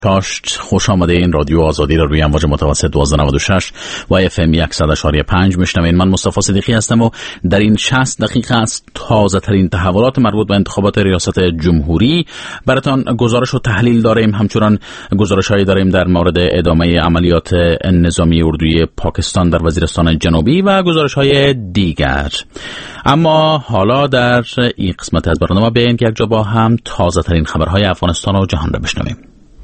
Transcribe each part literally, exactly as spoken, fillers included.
کاشت خوش آمده. این رادیو آزادی را روی امواج متوسط دوازده نود و شش و اف ام صد و پنج میشنوید. من مصطفی صدیقی هستم و در این شصت دقیقه از تازه ترین تحولات مربوط به انتخابات ریاست جمهوری براتان گزارش و تحلیل داریم. همچنان گزارش‌هایی داریم در مورد ادامه عملیات نظامی اردوی پاکستان در وزیرستان جنوبی و گزارش‌های دیگر. اما حالا در این قسمت از برنامه بیاییم که یک جا با هم تازه ترین خبرهای افغانستان و جهان را بشنویم.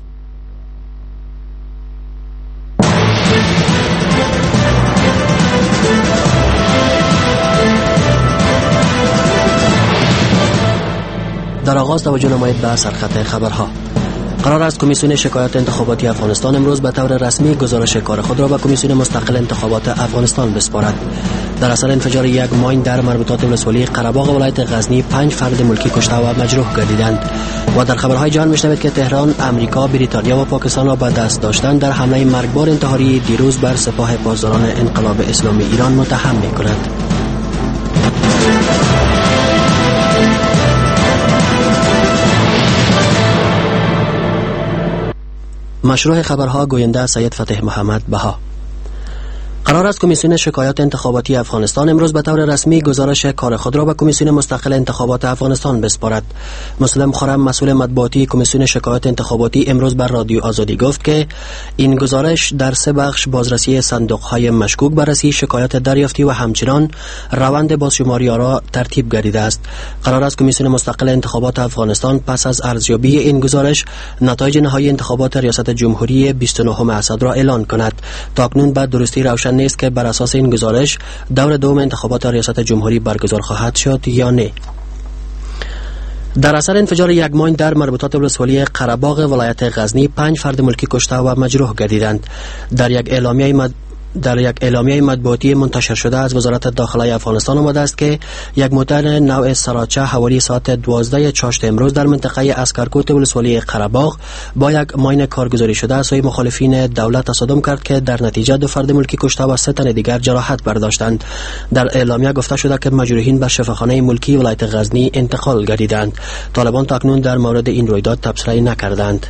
در آغاز توجه نمایید به سرخط خبرها. قرار است کمیسیون شکایات انتخاباتی افغانستان امروز به طور رسمی گزارش کار خود را به کمیسیون مستقل انتخابات افغانستان بسپارد. در اثر انفجار یک ماین در مربوطات ولسوالی قره‌باغ ولایت غزنی پنج فرد ملکی کشته و مجروح گردیدند. و در خبرهای جهان میشنوید که تهران امریکا، بریتانیا و پاکستان را به دست داشتن در حمله مرگبار انتحاری دیروز بر سپاه پاسداران انقلاب اسلامی ایران متهم می‌کند. مشروع خبرها گوینده سید فتح محمد بها. قرار است کمیسیون شکایات انتخاباتی افغانستان امروز به طور رسمی گزارش کار خود را به کمیسیون مستقل انتخابات افغانستان بسپارد. مسلم خرم، مسئول مطبوعاتی کمیسیون شکایات انتخاباتی، امروز بر رادیو آزادی گفت که این گزارش در سه بخش بازرسی صندوق‌های مشکوک، بررسی شکایات دریافتی و همچنان روند بازشماری را ترتیب گردیده است. قرار است کمیسیون مستقل انتخابات افغانستان پس از ارزیابی این گزارش نتایج نهایی انتخابات ریاست جمهوری بیست و نهم اسد را اعلان کند. تاکنون به درستی روشن نیست که بر اساس این گزارش دور دوم انتخابات ریاست جمهوری برگزار خواهد شد یا نه. در اثر انفجار یک ماین در مربوطات ولسوالی قره‌باغ ولایت غزنی پنج فرد ملکی کشته و مجروح گردیدند. در یک اعلامیه مد... در یک اعلامیه مطبوعاتی منتشر شده از وزارت داخله افغانستان آمده است که یک موتر نوع سراچه حوالی ساعت دوازده چاشت امروز در منطقه اسکرکوت ولسوالی قره‌باغ با یک ماین کارگزاری شده از سوی مخالفین دولت تصادم کرد که در نتیجه دو فرد ملکی کشته و سه تن دیگر جراحت برداشتند. در اعلامیه گفته شده که مجروحین به شفاخانه ملکی ولایت غزنی انتقال گردیدند. طالبان تاکنون در مورد این رویداد تبصره نکردند.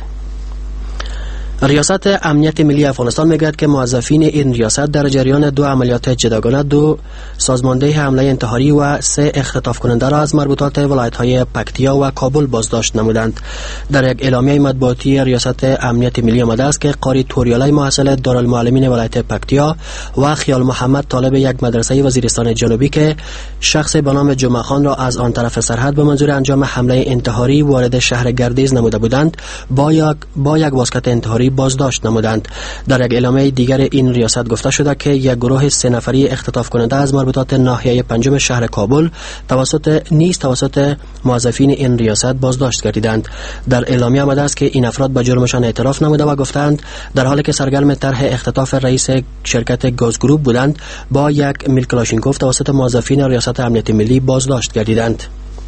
ریاست امنیت ملی افغانستان میگوید که موظفین این ریاست در جریان دو عملیات جداگانه، دو سازمانده حمله انتحاری و سه اختطاف کننده را از مربوطات ولایت‌های پکتیا و کابل بازداشت نمودند. در یک اعلامیه مطبوعاتی ریاست امنیت ملی آمده است که قاری توریالای محصل دارالمعلمین ولایت پکتیا و خیال محمد طالب یک مدرسه وزیرستان جنوبی که شخص به نام جمعه خان را از آن طرف سرحد به منظور انجام حمله انتحاری وارد شهر گردیز نموده بودند با یک با یک واسکت انتحاری بازداشت نمودند. در یک اعلامیه دیگر این ریاست گفته شده که یک گروه سه نفری اختطاف کننده از مربوطات ناحیه پنجم شهر کابل توسط نیز توسط موظفین این ریاست بازداشت گردیدند. در اعلامیه آمده است که این افراد به جرمشان اعتراف نموده و گفتند در حالی که سرگرم طرح اختطاف رئیس شرکت گاز گروپ بودند با یک میل کلاشینکوف توسط موظفین ریاست امنیت ملی بازداشت گردیدند.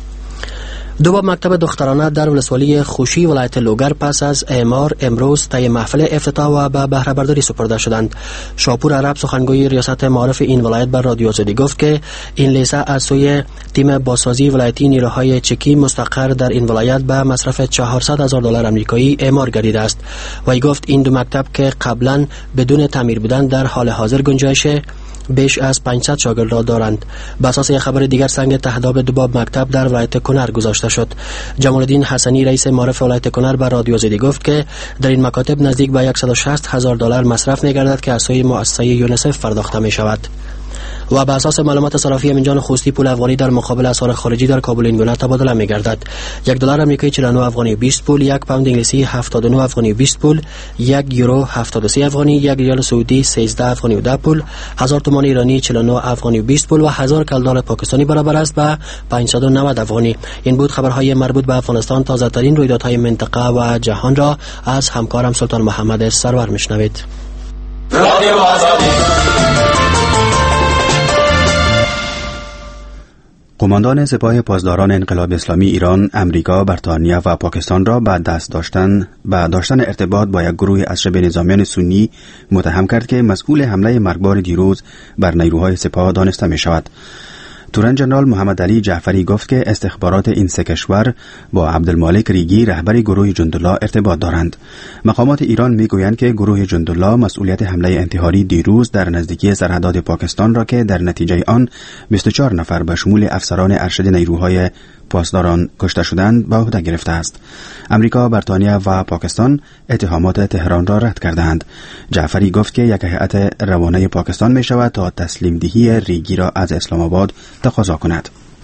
دو باب مکتب دخترانه در ولسوالی خوشی ولایت لوگر پس از اعمار امروز طی محفل افتتاح و به بهره برداری سپرده شدند. شاپور عرب سخنگوی ریاست معارف این ولایت بر رادیو آزادی گفت که این لیسه از سوی تیم بازسازی ولایتی نیروهای چکی مستقر در این ولایت به مصرف چهارصد هزار دلار آمریکایی اعمار گردیده است. وی گفت این دو مکتب که قبلا بدون تعمیر بودند در حال حاضر گنجایش بیش از پانصد شاگرد را دارند. به اساس یک خبر دیگر سنگ تهداب دو باب مکتب در ولایت کنر گذاشته شد. جمال الدین حسنی رئیس معارف ولایت کنر بر رادیو آزادی گفت که در این مکاتب نزدیک به صد و شصت هزار دلار مصرف می‌گردد که از سوی مؤسسه یونیسف پرداخته می‌شود. و بر اساس معلومات صرافی امینجان خوستی پول افغانی در مقابل اسعار خارجی در کابل این گونه تبادله می‌گردد. یک دلار آمریکایی چهل و نه افغانی و بیست پول، یک پوند انگلیسی هفتاد و نه افغانی و بیست پول، یک یورو هفتاد و سه افغانی، یک ریال سعودی سیزده افغانی و ده پول، هزار تومان ایرانی چهل و نه افغانی و بیست پول و هزار کلدار پاکستانی برابر است به پانصد و نود افغانی. این بود خبرهای مربوط به افغانستان. تازه‌ترین رویدادهای منطقه و جهان را از همکارم سلطان محمد سرور میشنوید. رادیو آزادی. قماندان سپاه پاسداران انقلاب اسلامی ایران، امریکا، بریتانیا و پاکستان را به دست داشتن به داشتن ارتباط با یک گروه از شبه نظامیان سنی متهم کرد که مسئول حمله مرگبار دیروز بر نیروهای سپاه دانسته می شود. تورن جنرال محمد علی جعفری گفت که استخبارات این سه کشور با عبدالمالک ریگی رهبر گروه جندالله ارتباط دارند. مقامات ایران میگویند که گروه جندالله مسئولیت حمله انتحاری دیروز در نزدیکی سرحدات پاکستان را که در نتیجه آن بیست و چهار نفر به شمول افسران ارشد نیروهای پاسداران کشته شدند به عهده گرفته است. امریکا، بریتانیا و پاکستان اتهامات تهران را رد کردند. جعفری گفت که یک هیئت روانه پاکستان می شود تا تسلیم دهی ریگی را از اسلام آباد تقاضا کند.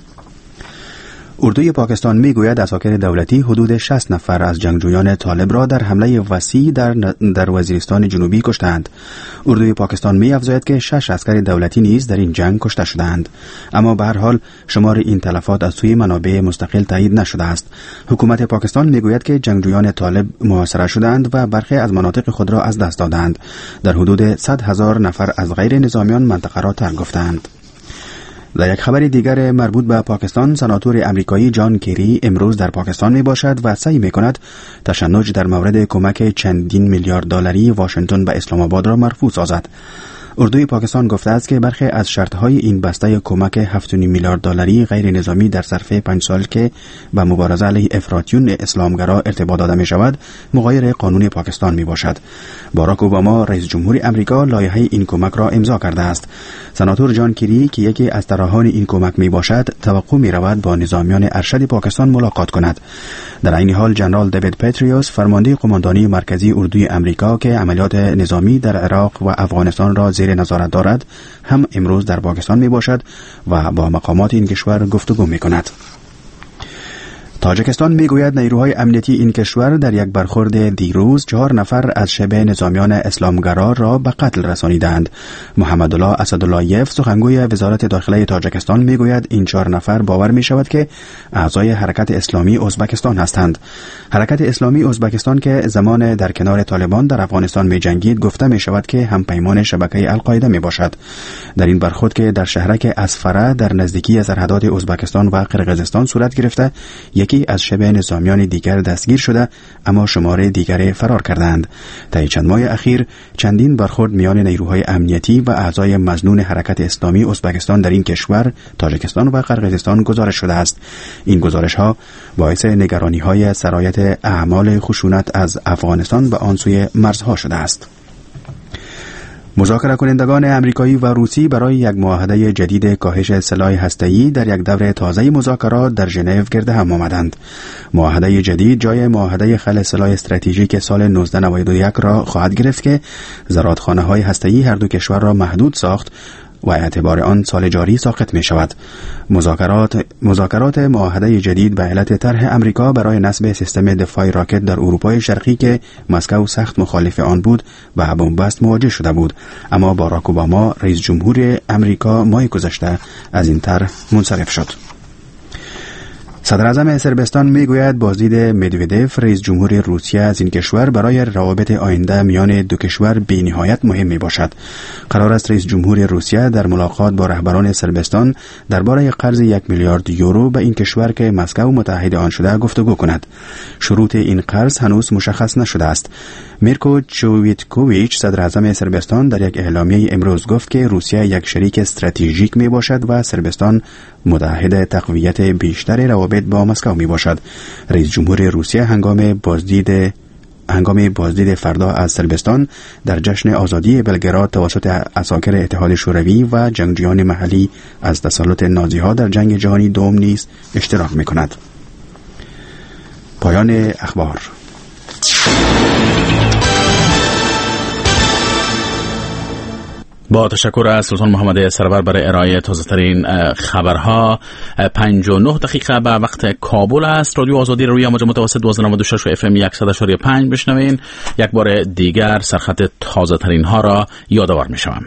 اردوی پاکستان میگوید عساکر دولتی حدود شصت نفر از جنگجویان طالب را در حمله وسیع در در وزیرستان جنوبی کشتند. اردوی پاکستان می‌افزاید که شش عسکر دولتی نیز در این جنگ کشته شدند، اما به هر حال شمار این تلفات از سوی منابع مستقل تایید نشده است. حکومت پاکستان میگوید که جنگجویان طالب محاصره شدند و برخی از مناطق خود را از دست دادند. در حدود صد هزار نفر از غیر نظامیان منطقه را ترک گفتند. در یک خبر دیگر مربوط به پاکستان، سناتور امریکایی جان کری امروز در پاکستان می باشد و سعی می کند تشنج در مورد کمک چندین میلیارد دلاری واشنگتن به اسلام آباد را مرفوع سازد. اردوی پاکستان گفته است که برخی از شرطهای این بسته کمک هفت و نیم میلیارد دلاری غیر نظامی در ظرف پنج سال که به مبارزه علیه افراطیون اسلامگرا ارتباط داده می شود مغایر قانون پاکستان می باشد. باراک اوباما رئیس جمهور امریکا لایحه این کمک را امضا کرده است. سناتور جان کری که یکی از طراحان این کمک می باشد توقع می رود با نظامیان ارشد پاکستان ملاقات کند. در این حال جنرال دیوید پتریوس فرمانده قماندانی مرکزی اردوی امریکا که عملیات نظامی در عراق و افغانستان را زیر نظارت دارد هم امروز در پاکستان می باشد و با مقامات این کشور گفتگو می کند. تاجیکستان میگوید نیروهای امنیتی این کشور در یک برخورد دیروز چهار نفر از شبه نظامیان اسلامگرا را به قتل رسانیدند. محمد الله اسداللهیف سخنگوی وزارت داخله تاجیکستان میگوید این چهار نفر باور می شود که اعضای حرکت اسلامی ازبکستان هستند. حرکت اسلامی ازبکستان که زمان در کنار طالبان در افغانستان می جنگید گفته می شود که هم پیمان شبکه القاعده می باشد. در این برخورد که در شهرک اسفره در نزدیکی سرحدات ازبکستان و قرقیزستان صورت گرفته، یکی از شبه نظامیان دیگر دستگیر شده اما شمار دیگر فرار کردند. طی چند ماه اخیر چندین برخورد میان نیروهای امنیتی و اعضای مظنون حرکت اسلامی ازبکستان در این کشور، تاجیکستان و قرقیزستان گزارش شده است. این گزارش ها باعث نگرانی های سرایت اعمال خشونت از افغانستان به آن سوی مرزها شده است. مذاکره کنندگان امریکایی و روسی برای یک معاهده جدید کاهش سلاح هسته‌ای در یک دور تازه مذاکرات در ژنو گرد هم آمدند. معاهده جدید جای معاهده خل سلاح استراتژیک سال نوزده نود و یک را خواهد گرفت که زرادخانه‌های هسته‌ای هر دو کشور را محدود ساخت و اعتبار آن سال جاری ساقط می شود. مذاکرات مذاکرات معاهده جدید به علت طرح امریکا برای نصب سیستم دفاع راکت در اروپای شرقی که مسکو سخت مخالف آن بود و بنبست مواجه شده بود، اما باراک اوباما رئیس جمهور امریکا ماه گذشته از این طرح منصرف شد. صدر اعظم صربستان میگوید بازدید مدودف رئیس جمهور روسیه از این کشور برای روابط آینده میان دو کشور بی نهایت مهم می باشد. قرار است رئیس جمهور روسیه در ملاقات با رهبران صربستان درباره قرض یک میلیارد یورو به این کشور که مسکو متحد آن شده گفتگو کند. شروط این قرض هنوز مشخص نشده است. میرکو چویتکوویچ صدر اعظم صربستان در یک اعلامیه امروز گفت که روسیه یک شریک استراتژیک می باشد و صربستان متحد تقویت بیشتر روابط با مسکو می باشد. رئیس جمهور روسیه هنگام بازدید هنگام بازدید فردا از صربستان در جشن آزادی بلگراد توسط عساکر اتحاد شوروی و جنگجویان محلی از تسلط نازی‌ها در جنگ جهانی دوم نیز اشتراک می کند. پایان اخبار. با تشکر از سلطان محمد سرور برای ارائه تازه‌ترین خبرها. پنج و نه دقیقه به وقت کابل است. رادیو آزادی روی امواج متوسط دوازده و نود و شش و اف ام صد و شش و پنج بشنوین. یک بار دیگر سرخط تازه‌ترین ها را یادآور می‌شوم.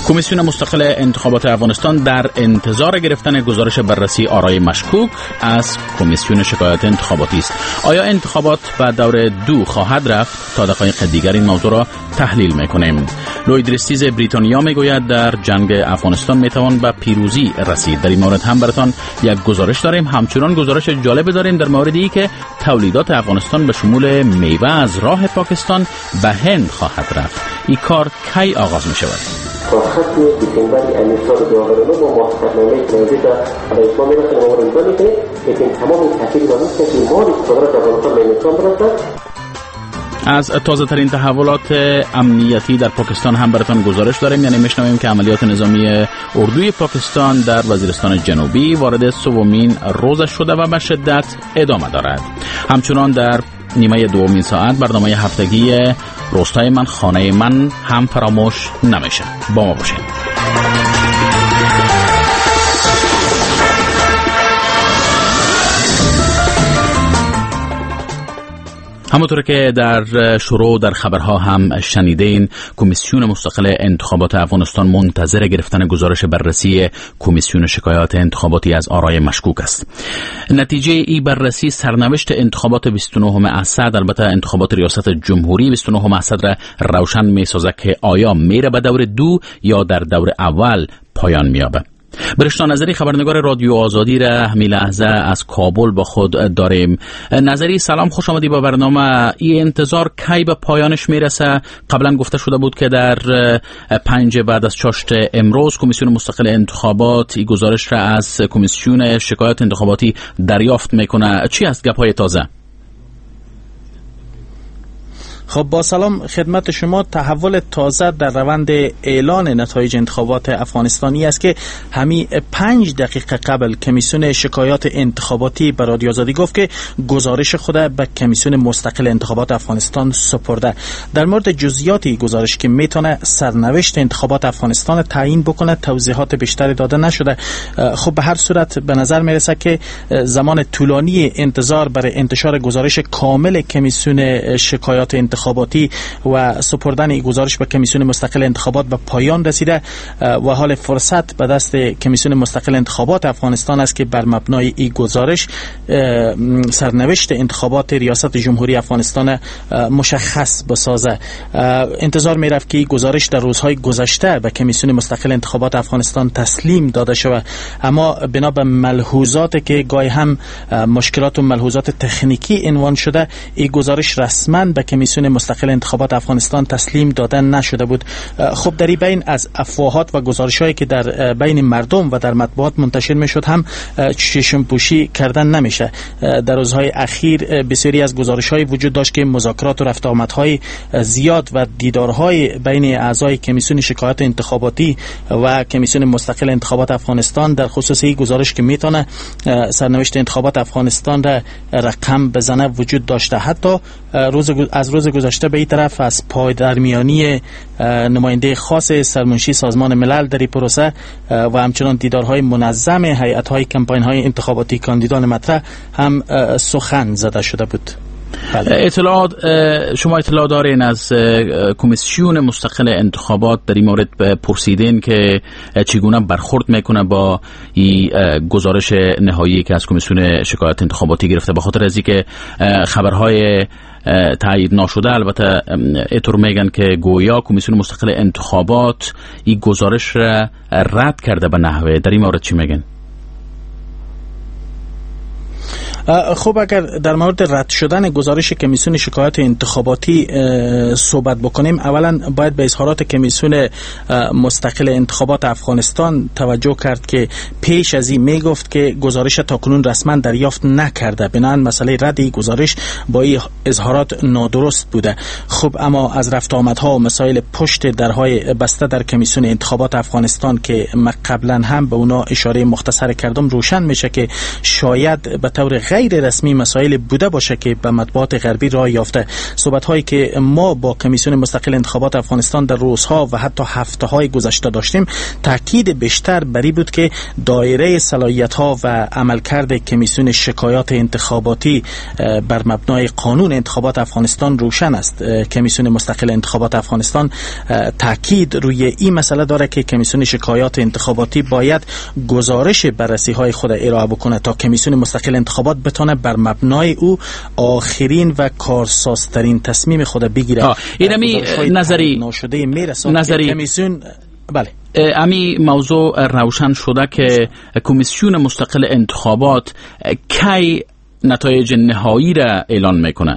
کمیسیون مستقل انتخابات افغانستان در انتظار گرفتن گزارش بررسی آرای مشکوک از کمیسیون شکایات انتخاباتی است. آیا انتخابات به دور دو خواهد رفت؟ تا دقایق دیگر این موضوع را تحلیل میکنیم. لوید ریستیز بریتانیا میگوید در جنگ افغانستان میتوان به پیروزی رسید. در این مورد هم براتان یک گزارش داریم. همچنان گزارش جالب داریم در موردی که تولیدات افغانستان به شمول میوه از راه پاکستان به هند خواهد رفت. این کار کی آغاز می شود؟ تا خط دیسمبر این سال دو هزار و نه با موافقتنامه موجود برای اسلام میرسه و امروز میکنه لیکن تمام تاکید بر اینه که این بار قدرت افغانستان به اسلام برسد. از تازه ترین تحولات امنیتی در پاکستان هم براتون گزارش داریم. یعنی میشنویم که عملیات نظامی اردوی پاکستان در وزیرستان جنوبی وارد سومین روز شده و به شدت ادامه دارد. همچنان در نیمه دومین ساعت برنامه هفتگی روستای من خانه من هم فراموش نمیشه. با ما باشید. همونطور که در شروع در خبرها هم شنیدین، کمیسیون مستقل انتخابات افغانستان منتظر گرفتن گزارش بررسی کمیسیون شکایات انتخاباتی از آرای مشکوک است. نتیجه ای بررسی سرنوشت انتخابات بیست و نهم اسد، البته انتخابات ریاست جمهوری بیست و نهم اسد را روشن می‌سازد که آیا میره به دور دو یا در دور اول پایان می‌یابد. برشتا نظری خبرنگار رادیو آزادی را همین لحظه از کابل با خود داریم. نظری سلام، خوش آمدی با برنامه. این انتظار کی به پایانش میرسه؟ قبلا گفته شده بود که در پنج بعد از چاشت امروز کمیسیون مستقل انتخابات این گزارش را از کمیسیون شکایات انتخاباتی دریافت میکنه. چی است گپ‌های تازه؟ خب با سلام خدمت شما. تحول تازه در روند اعلان نتایج انتخابات افغانستانی است که همین پنج دقیقه قبل کمیسیون شکایات انتخاباتی به رادیو آزادی گفت که گزارش خود به کمیسیون مستقل انتخابات افغانستان سپرده. در مورد جزئیات گزارش که میتونه سرنوشت انتخابات افغانستان تعیین بکنه توضیحات بیشتری داده نشده. خب به هر صورت به نظر میرسه که زمان طولانی انتظار برای انتشار گزارش کامل کمیسیون شکایات انتخاباتی انتخاباتی و سپردن این گزارش به کمیسیون مستقل انتخابات به پایان رسیده و حال فرصت به دست کمیسیون مستقل انتخابات افغانستان است که بر مبنای این گزارش سرنوشت انتخابات ریاست جمهوری افغانستان مشخص بسازه. انتظار می رفت که این گزارش در روزهای گذشته به کمیسیون مستقل انتخابات افغانستان تسلیم داده شود، اما بنا به ملحوظاتی که گاهی هم مشکلات و ملحوظات تکنیکی عنوان شده، این گزارش رسما به کمیسیون مستقل انتخابات افغانستان تسلیم دادن نشده بود. خب در این بین از افواهات و گزارش‌هایی که در بین مردم و در مطبوعات منتشر می‌شد هم چشم پوشی کردن نمیشه. در روزهای اخیر بسیاری از گزارش‌های وجود داشت که مذاکرات و رفت آمدهای زیاد و دیدارهای بین اعضای کمیسیون شکایات انتخاباتی و کمیسیون مستقل انتخابات افغانستان در خصوص این گزارش که میتونه سرنوشت انتخابات افغانستان را رقم بزنه وجود داشته. حتی روز از روز گذشته به این طرف از پایدرمیانی نماینده خاص سرمنشی سازمان ملل در این پروسه و همچنان دیدارهای منظم هیئت‌های کمپاین‌های انتخاباتی کاندیدان مطرح هم سخن زده شده بود. بله. اطلاعات شما اطلاع دارین از کمیسیون مستقل انتخابات در این مورد پرسیدین که چگونه برخورد میکنه با این گزارش نهایی که از کمیسیون شکایات انتخاباتی گرفته؟ به خاطر از اینکه خبرهای تایید نشده البته اینطور میگن که گویا کمیسیون مستقل انتخابات این گزارش را رد کرده به نحوه. در این مورد چی میگن؟ خب اگر در مورد رد شدن گزارش کمیسیون شکایات انتخاباتی صحبت بکنیم، اولا باید به اظهارات کمیسیون مستقل انتخابات افغانستان توجه کرد که پیش از این میگفت که گزارش تاکنون رسما دریافت نکرده، بنابراین مسئله رد این گزارش با این اظهارات نادرست بوده. خب اما از رفت آمدها و مسائل پشت درهای بسته در کمیسیون انتخابات افغانستان که قبلا هم به اونا اشاره مختصر کردم روشن میشه که شاید به طور غیر غیر رسمی مسائل بوده باشه که به مطبوعات غربی راه یافته. صحبت هایی که ما با کمیسیون مستقل انتخابات افغانستان در روزها و حتی هفته های گذشته داشتیم تاکید بیشتر بری بود که دایره صلاحیت ها و عملکرد کمیسیون شکایات انتخاباتی بر مبنای قانون انتخابات افغانستان روشن است. کمیسیون مستقل انتخابات افغانستان تاکید روی این مسئله داره که کمیسیون شکایات انتخاباتی باید گزارش بررسی های خود ارائه بکنه تا کمیسیون مستقل انتخابات بتونه بر مبنای او آخرین و کارسازترین تصمیم خود بگیره. اینمی نظری ناشده میرسه نظری کمیسیون. بله، امی موضوع روشن شده که کمیسیون مستقل انتخابات کی نتایج نهایی را اعلان میکنه؟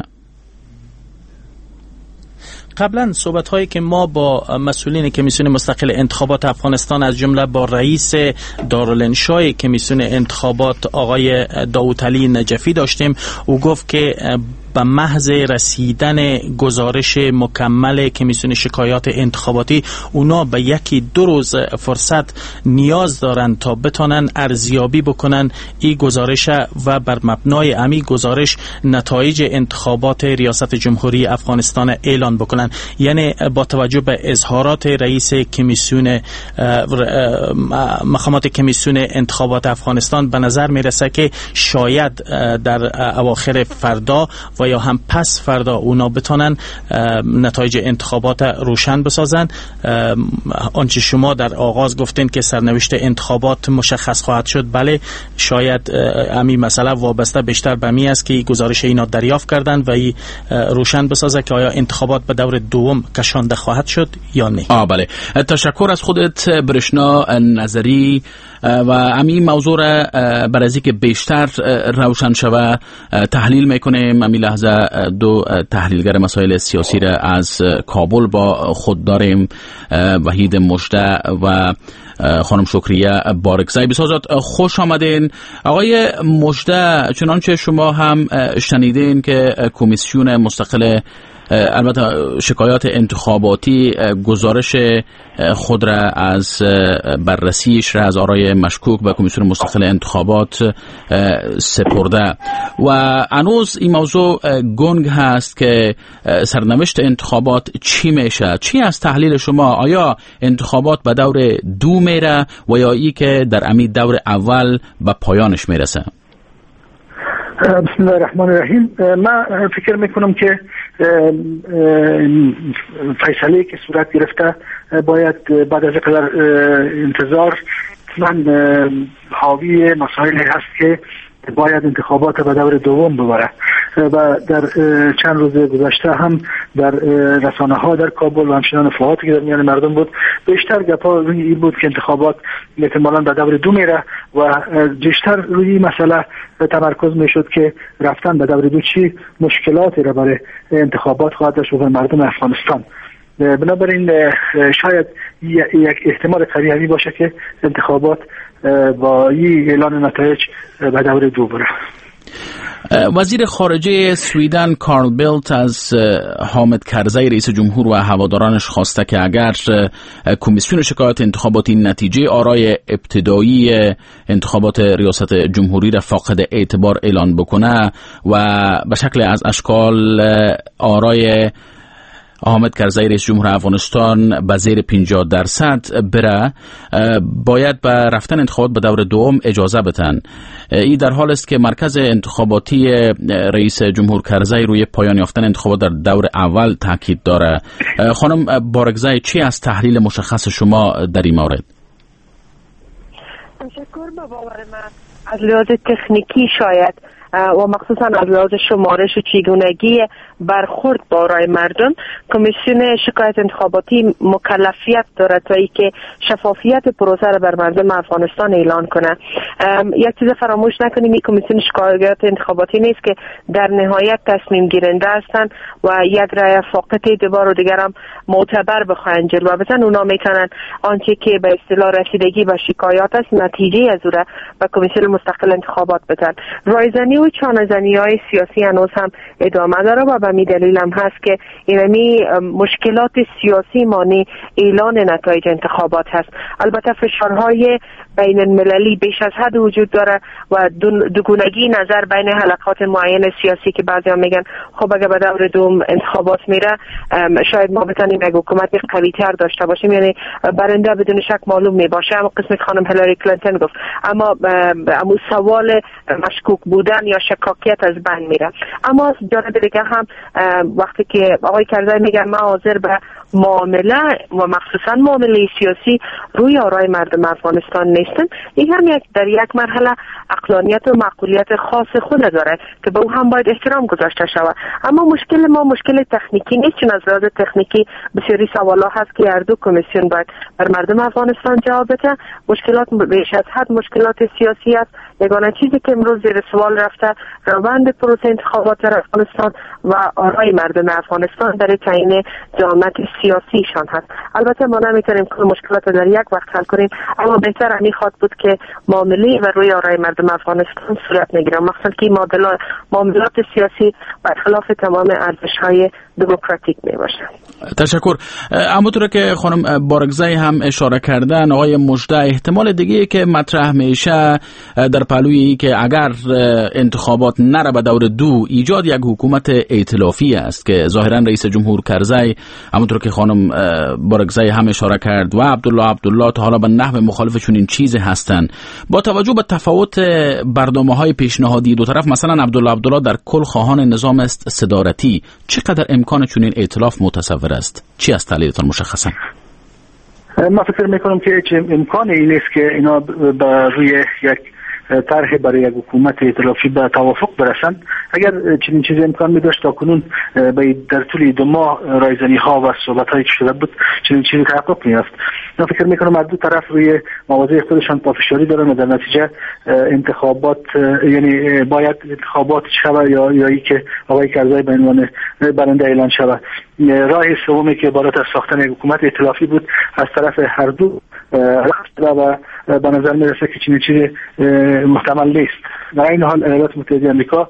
قبلا صحبت هایی که ما با مسئولین کمیسیون مستقل انتخابات افغانستان از جمله با رئیس دارالانشای کمیسیون انتخابات آقای داوود علی نجفی داشتیم، او گفت که به محض رسیدن گزارش مکمل کمیسیون شکایات انتخاباتی اونا به یکی دو روز فرصت نیاز دارن تا بتونن ارزیابی بکنن این گزارش و بر مبنای امی گزارش نتایج انتخابات ریاست جمهوری افغانستان اعلان بکنن. یعنی با توجه به اظهارات رئیس کمیسیون مقامات کمیسیون انتخابات افغانستان به نظر میرسه که شاید در اواخر فردا و یا هم پس فردا اونا بتونن نتایج انتخابات روشن بسازن. آنچه شما در آغاز گفتین که سرنوشت انتخابات مشخص خواهد شد، بله، شاید امی مسئله وابسته بیشتر به می است که گزارش اینا دریافت کردن و ای روشن بسازه که آیا انتخابات به دور دوم کشانده خواهد شد یا نه. آه بله، تشکر از خودت برشنا نظری و امی موضوع را برای اینکه بیشتر روشن شوه تحلیل میکنیم. امی لحظه دو تحلیلگر مسائل سیاسی را از کابل با خود داریم، وحید مجده و خانم شکریه بارکزی. بسازات خوش آمدین. آقای مجده، چنانچه شما هم شنیدین که کمیسیون مستقل البته شکایات انتخاباتی گزارش خود را از بررسیش را از آرای مشکوک به کمیسیون مستقل انتخابات سپرده و هنوز این موضوع گنگ هست که سرنوشت انتخابات چی میشه. چی از تحلیل شما؟ آیا انتخابات به دور دو میره و یا ای که در امی دور اول به پایانش میرسه؟ بسم الله الرحمن الرحیم. من فکر میکنم که فیصله که صورت گرفته باید بعد از قدر انتظار من حاوی مسائلی هست که باید انتخابات به دور دوم ببره و در چند روز گذشته هم در رسانه ها در کابل و همچنان افاقاتی که در میان مردم بود بیشتر گپا روی این بود که انتخابات احتمالاً به دور دو میره و بیشتر روی این مسئله تمرکز میشد که رفتن به دور دو چی مشکلاتی را برای انتخابات خواهد داشت و مردم افغانستان. بنابراین شاید یک احتمال قوی باشه که انتخابات با این اعلان نتایج به دور دو بره. وزیر خارجه سویدن کارل بیلت از حامد کرزی رئیس جمهور و هوادارانش خواسته که اگر کمیسیون شکایات انتخاباتی نتیجه آرای ابتدایی انتخابات ریاست جمهوری را فاقد اعتبار اعلان بکنه و به شکل از اشکال آرای حامد کرزی رئیس جمهور افغانستان به زیر پنجاه درصد بره، باید به رفتن انتخابات به دور دوم اجازه بدن. این در حال است که مرکز انتخاباتی رئیس جمهور کرزی روی پایان یافتن انتخابات در دور اول تاکید داره. خانم بارکزی، چی از تحلیل مشخص شما در این مورد؟ تشکر. به باور من از لحاظ تکنیکی شاید و مخصوصا از لحاظ شمارش و چگونگی برخورد با رای مردم کمیسیون شکایت انتخاباتی مکلفیت داره تا ای که شفافیت پروسه را بر مردم افغانستان اعلان کنه. یک چیز فراموش نکنیم، این کمیسیون شکایت انتخاباتی نیست که در نهایت تصمیم گیرنده هستند و یک رای فاقد اعتبار و دیگر هم معتبر بخواهند جلوه بزنن. اونا میتونن آنچه که به اصطلاح رسیدگی به شکایات است نتیجه از او را به کمیسیون مستقل انتخابات بدن. رایزنی و چانه‌زنی های سیاسی هنوز هم ادامه داره و به می دلیل هم هست که اینمی مشکلات سیاسی مانع اعلان نتایج انتخابات هست. البته فشارهای بین المللی بیش از حد وجود داره و دوگونگی نظر بین حلقات معین سیاسی که بعضی هم میگن خب اگه به دور دوم انتخابات میره شاید ما بتونیم یک حکومت قوی تر داشته باشیم، یعنی برنده بدون شک معلوم می باشه. اما قسمت خانم هیلاری کلینتون گفت اما اما سوال مشکوک بودن یا شکاکیت از بین میره. اما جالب دیگه هم وقتی که آقای کرزی میگن ما حاضر به معامله و مخصوصا معامله سیاسی روی آرای مردم افغانستان نیستن، این هم یک در یک مرحله عقلانیت و معقولیت خاص خود داره که به او هم باید احترام گذاشته شود. اما مشکل ما مشکل تکنیکی نیست، چون از لحاظ تکنیکی بسیاری سوالا هست که هر دو کمیسیون باید بر مردم افغانستان جواب بده. مشکلات بیش از حد مشکلات سیاسی است. یگانه چیزی که امروز زیر سوال رفته روند پروسه انتخابات در افغانستان و آرای مردم افغانستان در تعیین ضمانت سیاسیشان هست. البته ما نمیتونیم کل مشکلات در یک وقت حل کنیم، اما بهتر همی خواد بود که معامله و روی آرای مردم افغانستان صورت نگیره، مخصوصا که معاملات سیاسی برخلاف تمام ارزش‌های دموکراتیک می باشه. تشکر. همونطور که خانم بارگزی هم اشاره کردن، آقای مژده، احتمال دیگه که مطرح میشه در پهلوی که اگر انتخابات نره به دور دو ایجاد یک حکومت ائتلافی است که ظاهرا رئیس جمهور کرزی همونطور که خانم بارگزی هم اشاره کرد و عبدالله عبدالله تا حالا به نحو مخالفشون این چیز هستن. با توجه به تفاوت برنامه‌های پیشنهادی دو طرف، مثلا عبدالله عبدالله در کل خواهان نظام است صدارتی، چقدر امکان چنین ائتلاف متصور است؟ چی از تحلیلتان مشخصا؟ ما فکر میکنم که هیچ امکانی نیست که اینا به روی یک طرح برای یک حکومت ائتلافی به توافق برسند. اگر چنین چیزی امکان می داشت تا کنون در طول دو ماه رایزنی ها و صحبت هایی که شده بود چنین چیزی تحقق می یافت. من فکر می کنم از دو طرف روی مواضع خودشان پافشاری دارن و در نتیجه انتخابات، یعنی باید انتخابات شود یا یا ای که آقای کرزی به عنوان برنده اعلان شود. راه سومی که عبارت از ساختن یک حکومت ائتلافی بود از طرف هر دو رفت و به نظر می رسه که چنین چیزی محتمل نیست. در این حال ایالات متحده آمریکا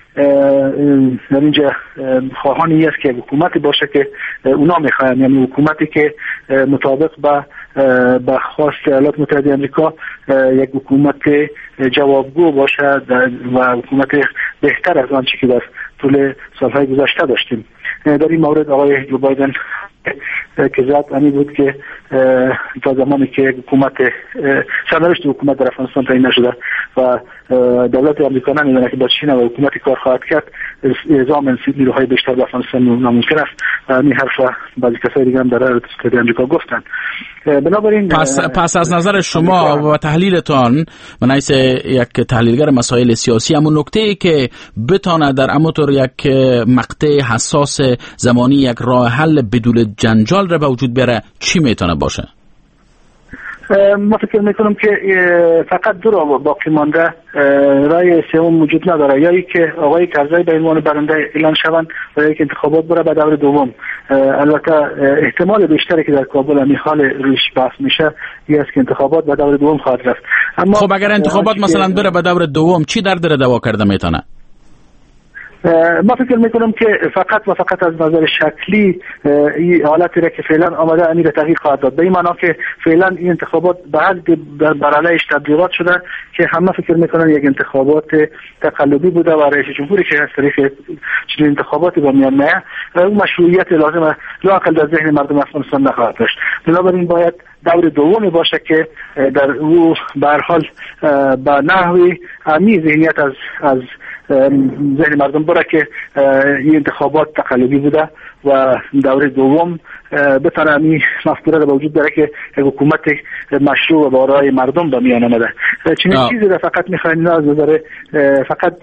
در اینجا خواهانی است که حکومتی باشه که اونا میخواین، یعنی حکومتی که مطابق با با خواست ایالات متحده آمریکا یک حکومت جوابگو باشه و حکومت بهتر از آنچه که در طول سالهای گذشته داشتیم. در این مورد آقای جو بایدن که زد امی بود که تا زمانی که حکومت سرنوشت حکومت در افغانستان تعیین نشده و دولت آمریکا نمیدونه که با چین و حکومتی کار خواهد کرد، اعزام نیروهای بیشتر در افغانستان ناممکن است. این حرف بعضی کسای دیگه هم در ایالات متحده آمریکا گفتند. بنابراین پس, پس از نظر شما و تحلیلتان من حیث یک تحلیلگر مسائل سیاسی، همون نکته‌ای که بتانه در اموتور یک مقطع حساس زمانی یک راه حل بدون جنجال را به وجود بیاره چی میتونه باشه؟ ما فکر میکنم که فقط دو راه باقی مانده، راه سوم وجود نداره، یا ای که آقای کرزی به عنوان برنده اعلان شوند و یا ای که انتخابات بره به دور دوم. البته احتمال بیشتری که در کابل همین حال روش بحث میشه این است که انتخابات به دور دوم خواهد رفت. اما خب اگر انتخابات مثلا بره به دور دوم چی درد را دوا کرده میتونه؟ ما فکر میکنم که فقط و فقط از نظر شکلی این حالتی را که فعلا آمده امیر تغییر خواهد داد، به این معنا که فعلا این انتخابات به حد بر علیهش تبلیغات شده که همه فکر میکنن یک انتخابات تقلبی بوده و رئیس جمهوری که از طریق چنین انتخاباتی با میان میه اون مشروعیت لازمه لااقل در ذهن مردم افغانستان نخواهد داشت. بنابراین باید دور دومی باشه که در او به هر حال با نحوی عمیق ذهنیت از از ذهن مردم بره که این انتخابات تقلبی بوده و دوره دوم بتونه این مفکوره رو به وجود بیاره که حکومت مشروع و با رای مردم به میان آمده. چنین چیزی رو فقط میخواین از نظر فقط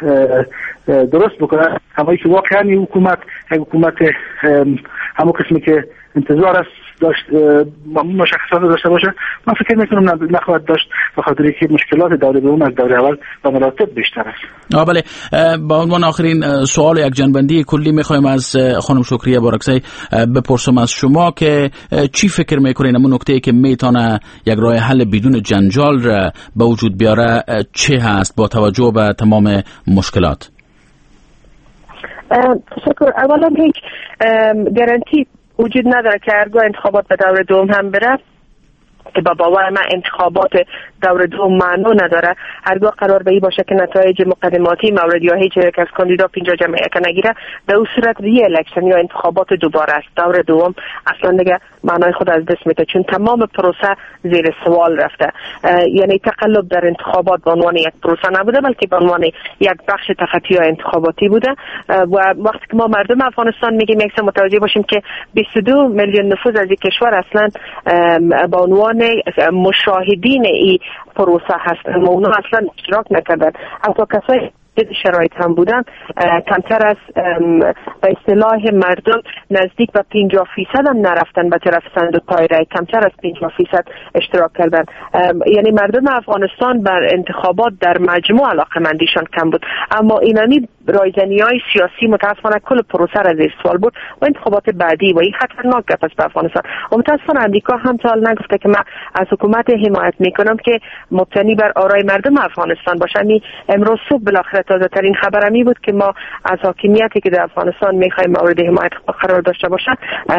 درست بکنن، همایی که واقعا این حکومت حکومت همون قسمی که انتظار است داشت مشخصات داشته باشه. من فکر میکنم نخواهد داشت به خاطر که مشکلات دوره دوم از دوره اول به مراتب بیشتر است. آه بله، با عنوان آخرین سوال یک جنبندی کلی میخوایم از خانم شکریه بارگزی بپرسم از شما که چی فکر میکنین اون نکته‌ای که میتونه یک راه حل بدون جنجال را به وجود بیاره چه هست با توجه به تمام مشکلات؟ تشکر. اولا هیچ گارانتی وجود نداره که هرگاه انتخابات به دور دوم هم بره که با باور من انتخابات دور دوم معنی نداره. هرگاه قرار به این باشه که نتایج مقدماتی مورد یا هیچ یک از کاندیدا پینجا جمعیت نگیره، به اون صورت ری الکشن یا انتخابات دوباره است. دور دوم اصلا دیگه معنای خود از دست میده، چون تمام پروسه زیر سوال رفته. یعنی تقلب در انتخابات به عنوان یک پروسه نبوده، بلکه به عنوان یک بخش تخطی انتخاباتی بوده. و وقتی که ما مردم افغانستان میگیم یک متوجه باشیم که بیست و دو میلیون نفوذ از این کشور اصلا به عنوان مشاهدین این پروسه هستند، اونا اصلا اشتراک نکردن. حتی کسایی شرایط هم بودن کمتر از به اصطلاح مردم نزدیک به پنجاه فیصد هم نرفتن به طرف صندوق رای، کمتر از پنجاه فیصد اشتراک کردن. یعنی مردم افغانستان بر انتخابات در مجموع علاقه‌مندیشان کم بود، اما اینانی رایزنی‌های سیاسی متاسفانه کل پروسه را زیر سوال بود و انتخابات بعدی و این خطرناک گپ است به افغانستان. و متاسفانه امریکا هم تا حال نگفته که من از حکومت حمایت میکنم که مبتنی بر آرای مردم افغانستان باشه. می امروز صبح بالاخره تازه ترین خبرمی بود که ما از حاکمیتی که در افغانستان میخوایم مورد حمایت قرار داشته باشه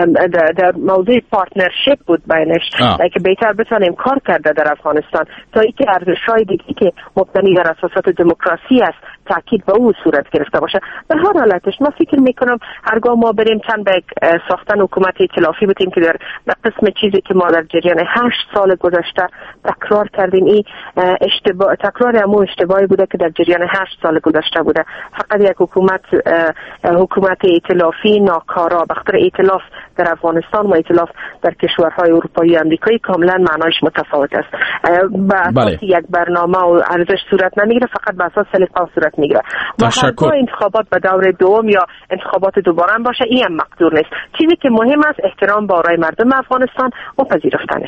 در موضوع پارتنرشیپ بود بینش که بهتر بتونیم کار کرده در افغانستان تا اینکه ارزش‌های دیگه که مبتنی بر اساسات دموکراسی است تاکید به او صورت گرفته باشه. به هر حالتش ما فکر میکنم هرگاه ما بریم چند به ساختن حکومت ائتلافی بودیم که در قسم چیزی که ما در جریان هشت سال گذشته تکرار کردیم، این اشتباه تکرار همون اشتباهی بوده که در جریان هشت سال گذشته بوده. فقط یک حکومت حکومت ائتلافی ناکارا به خاطر ائتلاف در افغانستان و ائتلاف در کشورهای اروپایی و آمریکایی کاملا معنایش متفاوت است. به اساس یک برنامه و ارزش صورت نمیگیره، فقط به اساس سلیقه صورت میگیره. تشکر. انتخابات به دور دوم یا انتخابات دوباره هم باشه این هم مقدور نیست. چیزی که مهم است احترام به آرای مردم افغانستان و پذیرفتنش.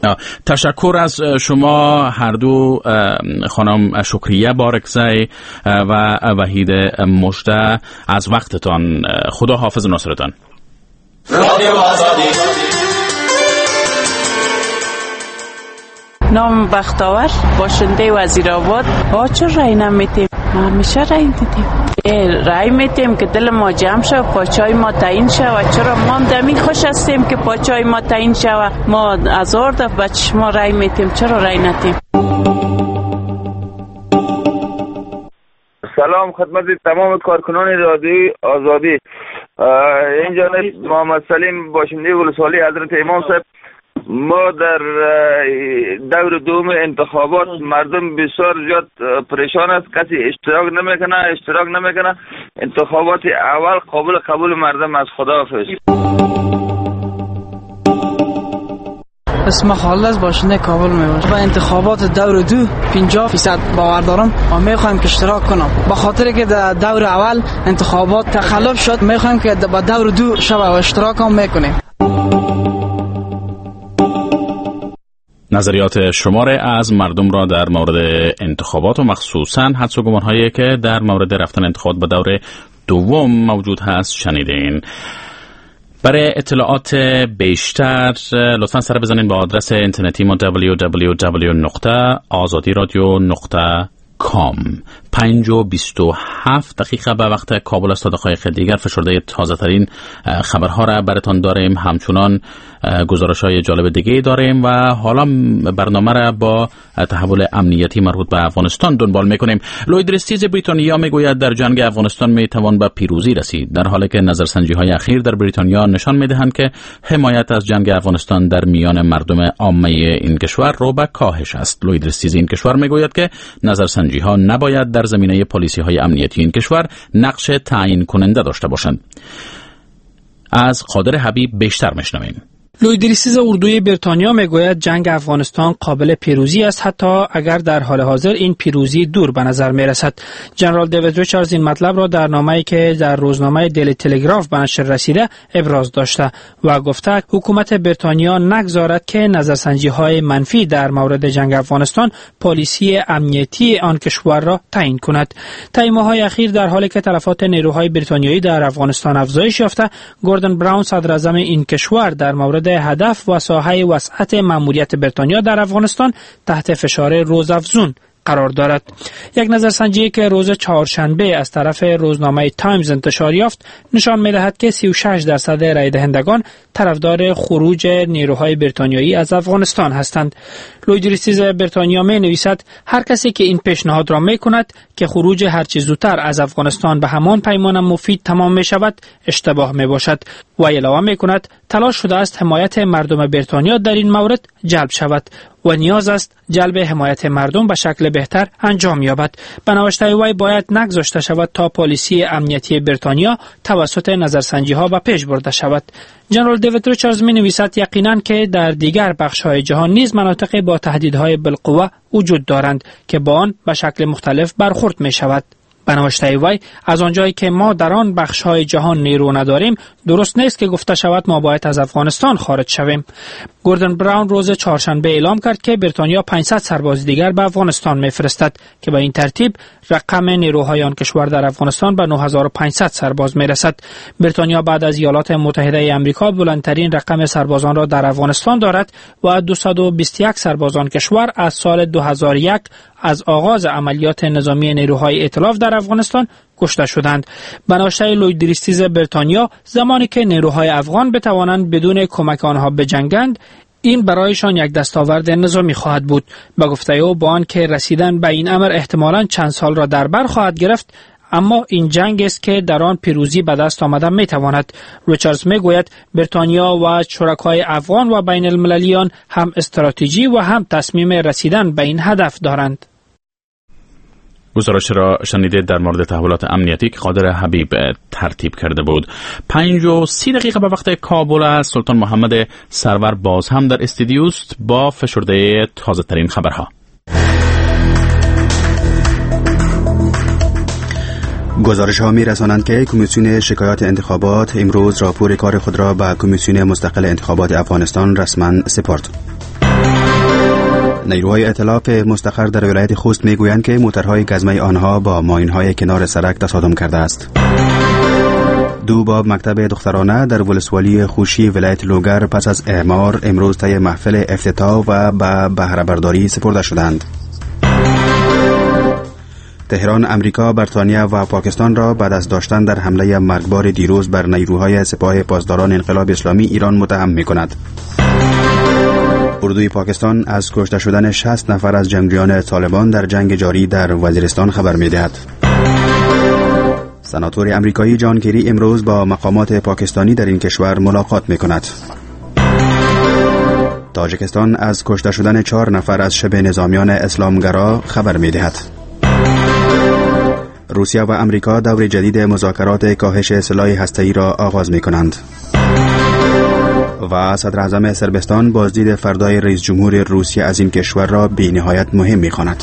تشکر از شما هر دو خانم شکریه بارکزی و وحید مجده از وقتتان. خدا حافظ ناصرتان. نام بختاور باشنده وزیرآباد. آ چرا رای نمیتیم؟ همیشه رای میتیم. رای میتیم که دل ما جمع شد، پاچای ما تعیین شد. و چرا ما دمی خوش هستیم که پاچای ما تعیین شد؟ ما هزار دفعه بچه ما رای میتیم، چرا رای نتیم؟ سلام خدمت تمام کارکنان رادیوی آزادی. اینجا محمد سلیم باشنده ولسوالی حضرت امام صاحب. ما در دور دوم انتخابات مردم بسیار زیاد پریشان است، کسی اشتراک نمیکنه اشتراک نمیکنه انتخابات اول قابل قبول مردم از خداحافظ. اسم خالد باشنده کابل میباشم. با انتخابات دور دو پنجاه فیصد باور دارم و میخوایم که اشتراک کنم، به خاطر که در دور اول انتخابات تخلف شد. میخوایم که با دور دو شب و اشتراک هم میکنیم. نظریات شماره از مردم را در مورد انتخابات و مخصوصاً حدس و گمان‌هایی که در مورد رفتن انتخابات به دور دوم موجود هست شنیدین. برای اطلاعات بیشتر لطفاً سر بزنین به آدرس اینترنتی ما دبلیو دبلیو دبلیو دات آزادی رادیو دات کام. پنج و بیست و هفت دقیقه به وقت کابل است. تا دقایق دیگر فشرده تازه ترین خبرها را براتان داریم. همچنان گزارش های جالب دیگه داریم و حالا برنامه را با تحول امنیتی مربوط به افغانستان دنبال میکنیم. لوید رستیز بریتانیا میگوید در جنگ افغانستان میتوان به پیروزی رسید، در حالی که نظرسنجی های اخیر در بریتانیا نشان میدهند که حمایت از جنگ افغانستان در میان مردم عامه این کشور رو به کاهش است. لوید رستیز این کشور میگوید که نظرسنجی ها نباید در زمینه پالیسی های امنیتی این کشور نقش تعیین کننده داشته باشند. از قادر حبیب بیشتر میشنویم. لوید رستیز اردوی بریتانیا میگوید جنگ افغانستان قابل پیروزی است، حتی اگر در حال حاضر این پیروزی دور به نظر میرسد. جنرال دیوید ریچاردز این مطلب را در نامه‌ای که در روزنامه دیلی تلگراف به نشر رسیده ابراز داشته و گفته حکومت بریتانیا نگذارد که نظرسنجی‌های منفی در مورد جنگ افغانستان پالیسی امنیتی آن کشور را تعیین کند. طی ماه‌های اخیر در حالی که تلفات نیروهای بریتانیایی در افغانستان افزایش یافته، گوردن براون صدر اعظم این کشور در مورد هدف و ساحه وسعت مأموریت بریتانیا در افغانستان تحت فشار روزافزون قرار دارد. یک نظرسنجی که روز چهارشنبه از طرف روزنامه تایمز انتشار یافت نشان می‌دهد که سی و شش درصد رای دهندگان طرفدار خروج نیروهای بریتانیایی از افغانستان هستند. لوید ریستیز بریتانیا می‌نویسد هر کسی که این پیشنهاد را می‌کند که خروج هرچه زودتر از افغانستان به همان پیمان مفید تمام می‌شود اشتباه می‌باشد و علاوه می‌کند تلاش شده است حمایت مردم بریتانیا در این مورد جلب شود و نیاز است جلب حمایت مردم به شکل بهتر انجام یابد. به نوشته وی باید نگذاشته شود تا پالیسی امنیتی بریتانیا توسط نظرسنجی‌ها به پیش برده شود. جنرال دیوید ریچاردز می‌نویسد یقیناً که در دیگر بخش‌های جهان نیز مناطق با تهدیدهای بالقوه وجود دارند که با آن به شکل مختلف برخورد می‌شود. به نوشته وی از آنجایی که ما در آن بخش‌های جهان نیرو نداریم درست نیست که گفته شود ما باید از افغانستان خارج شویم. گوردن براون روز چهارشنبه اعلام کرد که بریتانیا پانصد سرباز دیگر به افغانستان می‌فرستد که به این ترتیب رقم نیروهای آن کشور در افغانستان به نه هزار و پانصد سرباز می‌رسد. بریتانیا بعد از ایالات متحده آمریکا بلندترین رقم سربازان را در افغانستان دارد و دویست و بیست و یک سربازان کشور از سال دو هزار و یک از آغاز عملیات نظامی نیروهای ائتلاف در افغانستان کشته شدند. به نوشته لوید ریستیز بریتانیا زمانی که نیروهای افغان بتوانند بدون کمک آنها بجنگند این برایشان یک دستاورد نظامی خواهد بود. به گفته او با آنکه رسیدن به این امر احتمالاً چند سال را در بر خواهد گرفت اما این جنگ است که در آن پیروزی به دست آمده می تواند. ریچاردز می گوید بریتانیا و شرکای افغان و بین المللیان هم استراتژی و هم تصمیم رسیدن به این هدف دارند. گزارش را شنیدید در مورد تحولات امنیتی که قادر حبیب ترتیب کرده بود. پنج و سی دقیقه به وقت کابل است. سلطان محمد سرور باز هم در استودیوست با فشرده تازه ترین خبرها. گزارش ها می رسانند که کمیسیون شکایات انتخابات امروز راپور کار خود را به کمیسیون مستقل انتخابات افغانستان رسما سپرد. نیروهای ائتلاف مستقر در ولایت خوست می گویند که موترهای گزمه آنها با ماینهای کنار سرک تصادم کرده است. دو باب مکتب دخترانه در ولسوالی خوشی ولایت لوگر پس از اعمار امروز طی محفل افتتاح و به بهره برداری سپرده شدند. تهران امریکا، بریتانیا و پاکستان را بعد از داشتن در حمله مرگبار دیروز بر نیروهای سپاه پاسداران انقلاب اسلامی ایران متهم می‌کند. اردوی پاکستان از کشته شدن شصت نفر از جنگجویان طالبان در جنگ جاری در وزیرستان خبر می‌دهد. سناتور امریکایی جان کری امروز با مقامات پاکستانی در این کشور ملاقات می‌کند. تاجیکستان از کشته شدن چهار نفر از شبه نظامیان اسلامگرا خبر می‌دهد. روسیه و امریکا دور جدید مذاکرات کاهش سلاح هسته‌ای را آغاز می‌کنند. و صدر اعظم صربستان بازدید فردای رئیس جمهور روسیه از این کشور را بی نهایت مهم می‌خواند.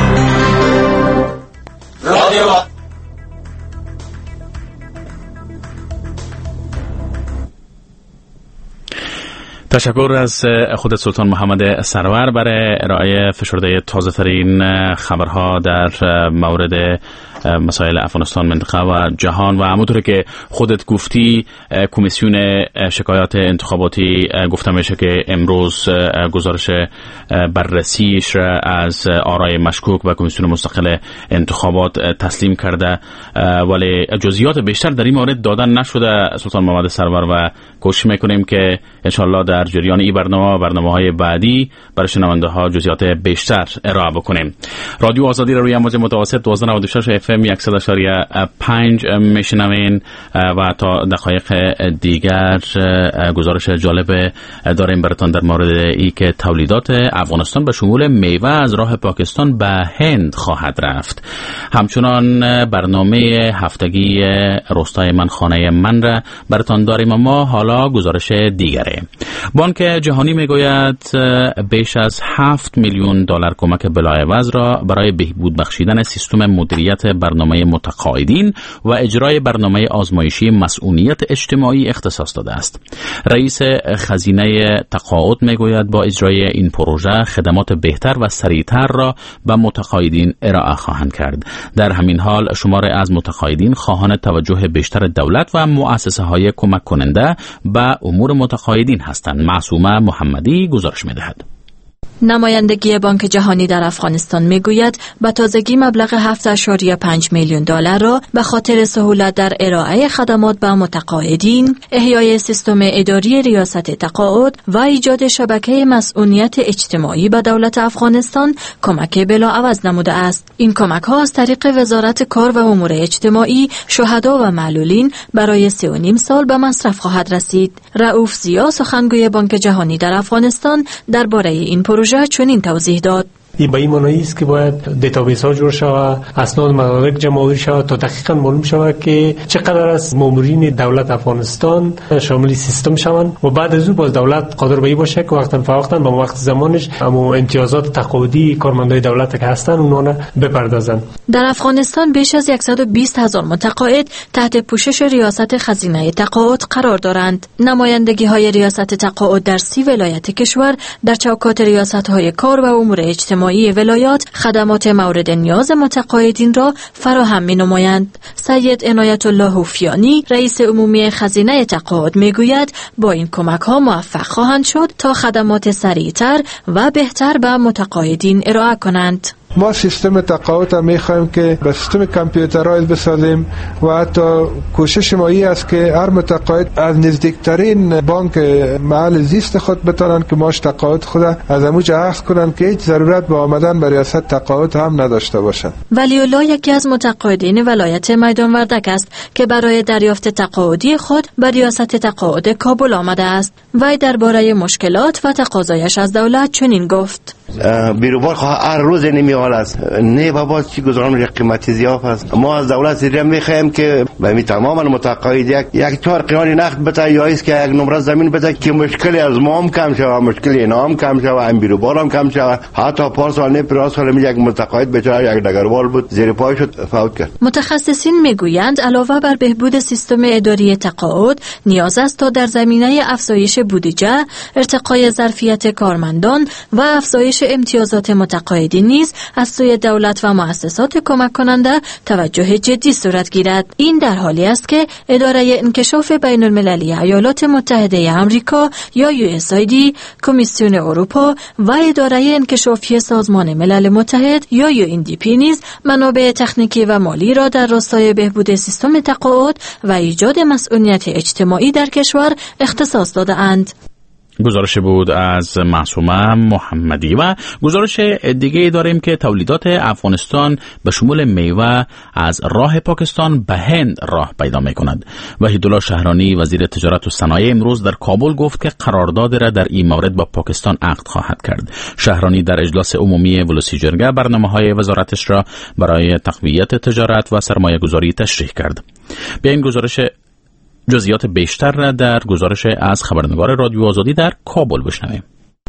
تشکر از خود سلطان محمد سرور برای ارائه فشرده تازه ترین خبرها در مورد مسائل افغانستان، منطقه و جهان. و همونطور که خودت گفتی کمیسیون شکایات انتخاباتی گفته میشه که امروز گزارش بررسیش از آرای مشکوک و کمیسیون مستقل انتخابات تسلیم کرده، ولی جزئیات بیشتر در این مورد دادن نشده سلطان محمد سرور و کوشش میکنیم که انشالله در جریان این برنامه و برنامه‌های بعدی برای شنونده ها جزئیات بیشتر ارائه بکنیم. رادیو آزادی را روی امواج متوسط دویست و نود و شش اف ام صد و اشاره پنج میشنوین و تا دقایق دیگر گزارش جالب داریم براتون در مورد ای که تولیدات افغانستان به شمول میوه از راه پاکستان به هند خواهد رفت. همچنان برنامه هفتگی روستای من خانه من را براتون داریم، اما حالا گزارش دیگره. بانک جهانی میگوید بیش از هفت میلیون دلار کمک بلاعوض را برای بهبود بخشیدن سیستم مدیریت برنامه متقاعدین و اجرای برنامه آزمایشی مسئولیت اجتماعی اختصاص داده است. رئیس خزینه تقاعد میگوید با اجرای این پروژه خدمات بهتر و سریعتر را به متقاعدین ارائه خواهند کرد. در همین حال شمار از متقاعدین خواهان توجه بیشتر دولت و مؤسسه های کمک کننده به امور متقاعدین هستند. معصومه محمدی گزارش می‌دهد. نمایندگی بانک جهانی در افغانستان میگوید به تازگی مبلغ هفت اشاریه پنج میلیون دلار را به خاطر سهولت در ارائه خدمات به متقاعدین، احیای سیستم اداری ریاست تقاعد و ایجاد شبکه مسئولیت اجتماعی به دولت افغانستان کمک بلاعوض نموده است. این کمک ها از طریق وزارت کار و امور اجتماعی، شهدا و معلولین برای سه و نیم سال به مصرف خواهد رسید. رؤوف ضیا، سخنگوی بانک جهانی در افغانستان، درباره این پروژه چنین توضیح داد: این به این معنی است که باید دیتابیس ها جور شود، اسناد مدارک جمع شود تا دقیقاً معلوم شود که چقدر از مامورین دولت افغانستان شامل سیستم شوند و بعد از اون باز دولت قادر به این باشه که وقتا فوقتا به وقت زمانش اما امتیازات تقاعدی کارمندای دولت که هستن اونها بپردازند. در افغانستان بیش از صد و بیست هزار متقاعد تحت پوشش ریاست خزینه تقاعد قرار دارند. نمایندگی های ریاست تقاعد در سی ولایت کشور در چوکات ریاست های کار و امور اجتماعی ولایات خدمات مورد نیاز متقاعدین را فراهم می‌نمایند. سید عنایت الله حفیانی، رئیس عمومی خزینه تقاعد، میگوید با این کمک‌ها موفق خواهند شد تا خدمات سریعتر و بهتر به متقاعدین ارائه کنند. ما سیستم تقاعد را می‌خوایم که به سیستم کامپیوترایز بسازیم و حتی کوشش ما این است که هر متقاعد از نزدیکترین بانک محل زیست خود بتونن که ماش تقاعد خود از همونجا اخذ کنن که هیچ ضرورت به آمدن به ریاست تقاعد هم نداشته باشند. ولی الله یکی از متقاعدین ولایت میدان وردک است که برای دریافت تقاعدی خود به ریاست تقاعد کابل آمده است. وی درباره مشکلات و تقاضایش از دولت چنین گفت: بیروبار هر روز نمیال است، نه بابا چی گذران میشه، قیمتی زیاد است. ما از دولت زیرا میخوایم که به می تماما متقاعد یک یک چهار قران نقد بده یا است که یک نمره زمین بده که مشکلی از ما هم کم شود، مشکلی اینا هم کم شود، این بیروبار هم کم شود. حتی پارسال نه پارسال می یک متقاعد بیچاره یک دگروال بود زیر پای شد فوت کرد. متخصصین میگویند علاوه بر بهبود سیستم اداری تقاعد نیاز است تا در زمینه افزایش بودجه، ارتقای ظرفیت کارمندان و افزایش امتیازات متقاعدین نیز از سوی دولت و مؤسسات کمک کننده توجه جدی صورت گیرد. این در حالی است که اداره انکشاف بین المللی ایالات متحده آمریکا یا یو اس آی دی، کمیسیون اروپا و اداره انکشافی سازمان ملل متحد یا یو ان دی پی نیز منابع تکنیکی و مالی را در راستای بهبود سیستم تقاعد و ایجاد مسئولیت اجتماعی در کشور اختصاص داده‌اند. گزارش بود از معصومه محمدی. و گزارش دیگه داریم که تولیدات افغانستان به شمول میوه از راه پاکستان به هند راه پیدا می کند. وحیدالله شهرانی، وزیر تجارت و صنایع، امروز در کابل گفت که قرارداد را در این مورد با پاکستان عقد خواهد کرد. شهرانی در اجلاس عمومی ولسی جرگه برنامه‌های وزارتش را برای تقویت تجارت و سرمایه گذاری تشریح کرد. به این گزارش جزئیات بیشتر را در گزارش از خبرنگار رادیو آزادی در کابل بشنویم.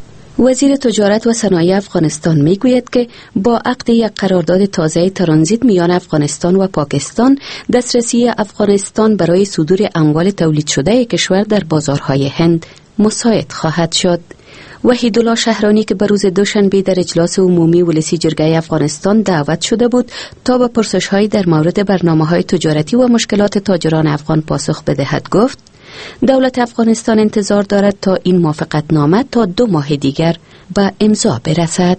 وزیر تجارت و صنایع افغانستان میگوید که با عقد یک قرارداد تازه ترانزیت میان افغانستان و پاکستان، دسترسی افغانستان برای صدور اموال تولید شده کشور در بازارهای هند مساعد خواهد شد. وحیدالله شهرانی که به روز دوشنبه در اجلاس عمومی ولسی جرگه افغانستان دعوت شده بود تا به پرسش‌های در مورد برنامه‌های تجارتی و مشکلات تاجران افغان پاسخ بدهد، گفت دولت افغانستان انتظار دارد تا این موافقتنامه تا دو ماه دیگر به امضا برسد.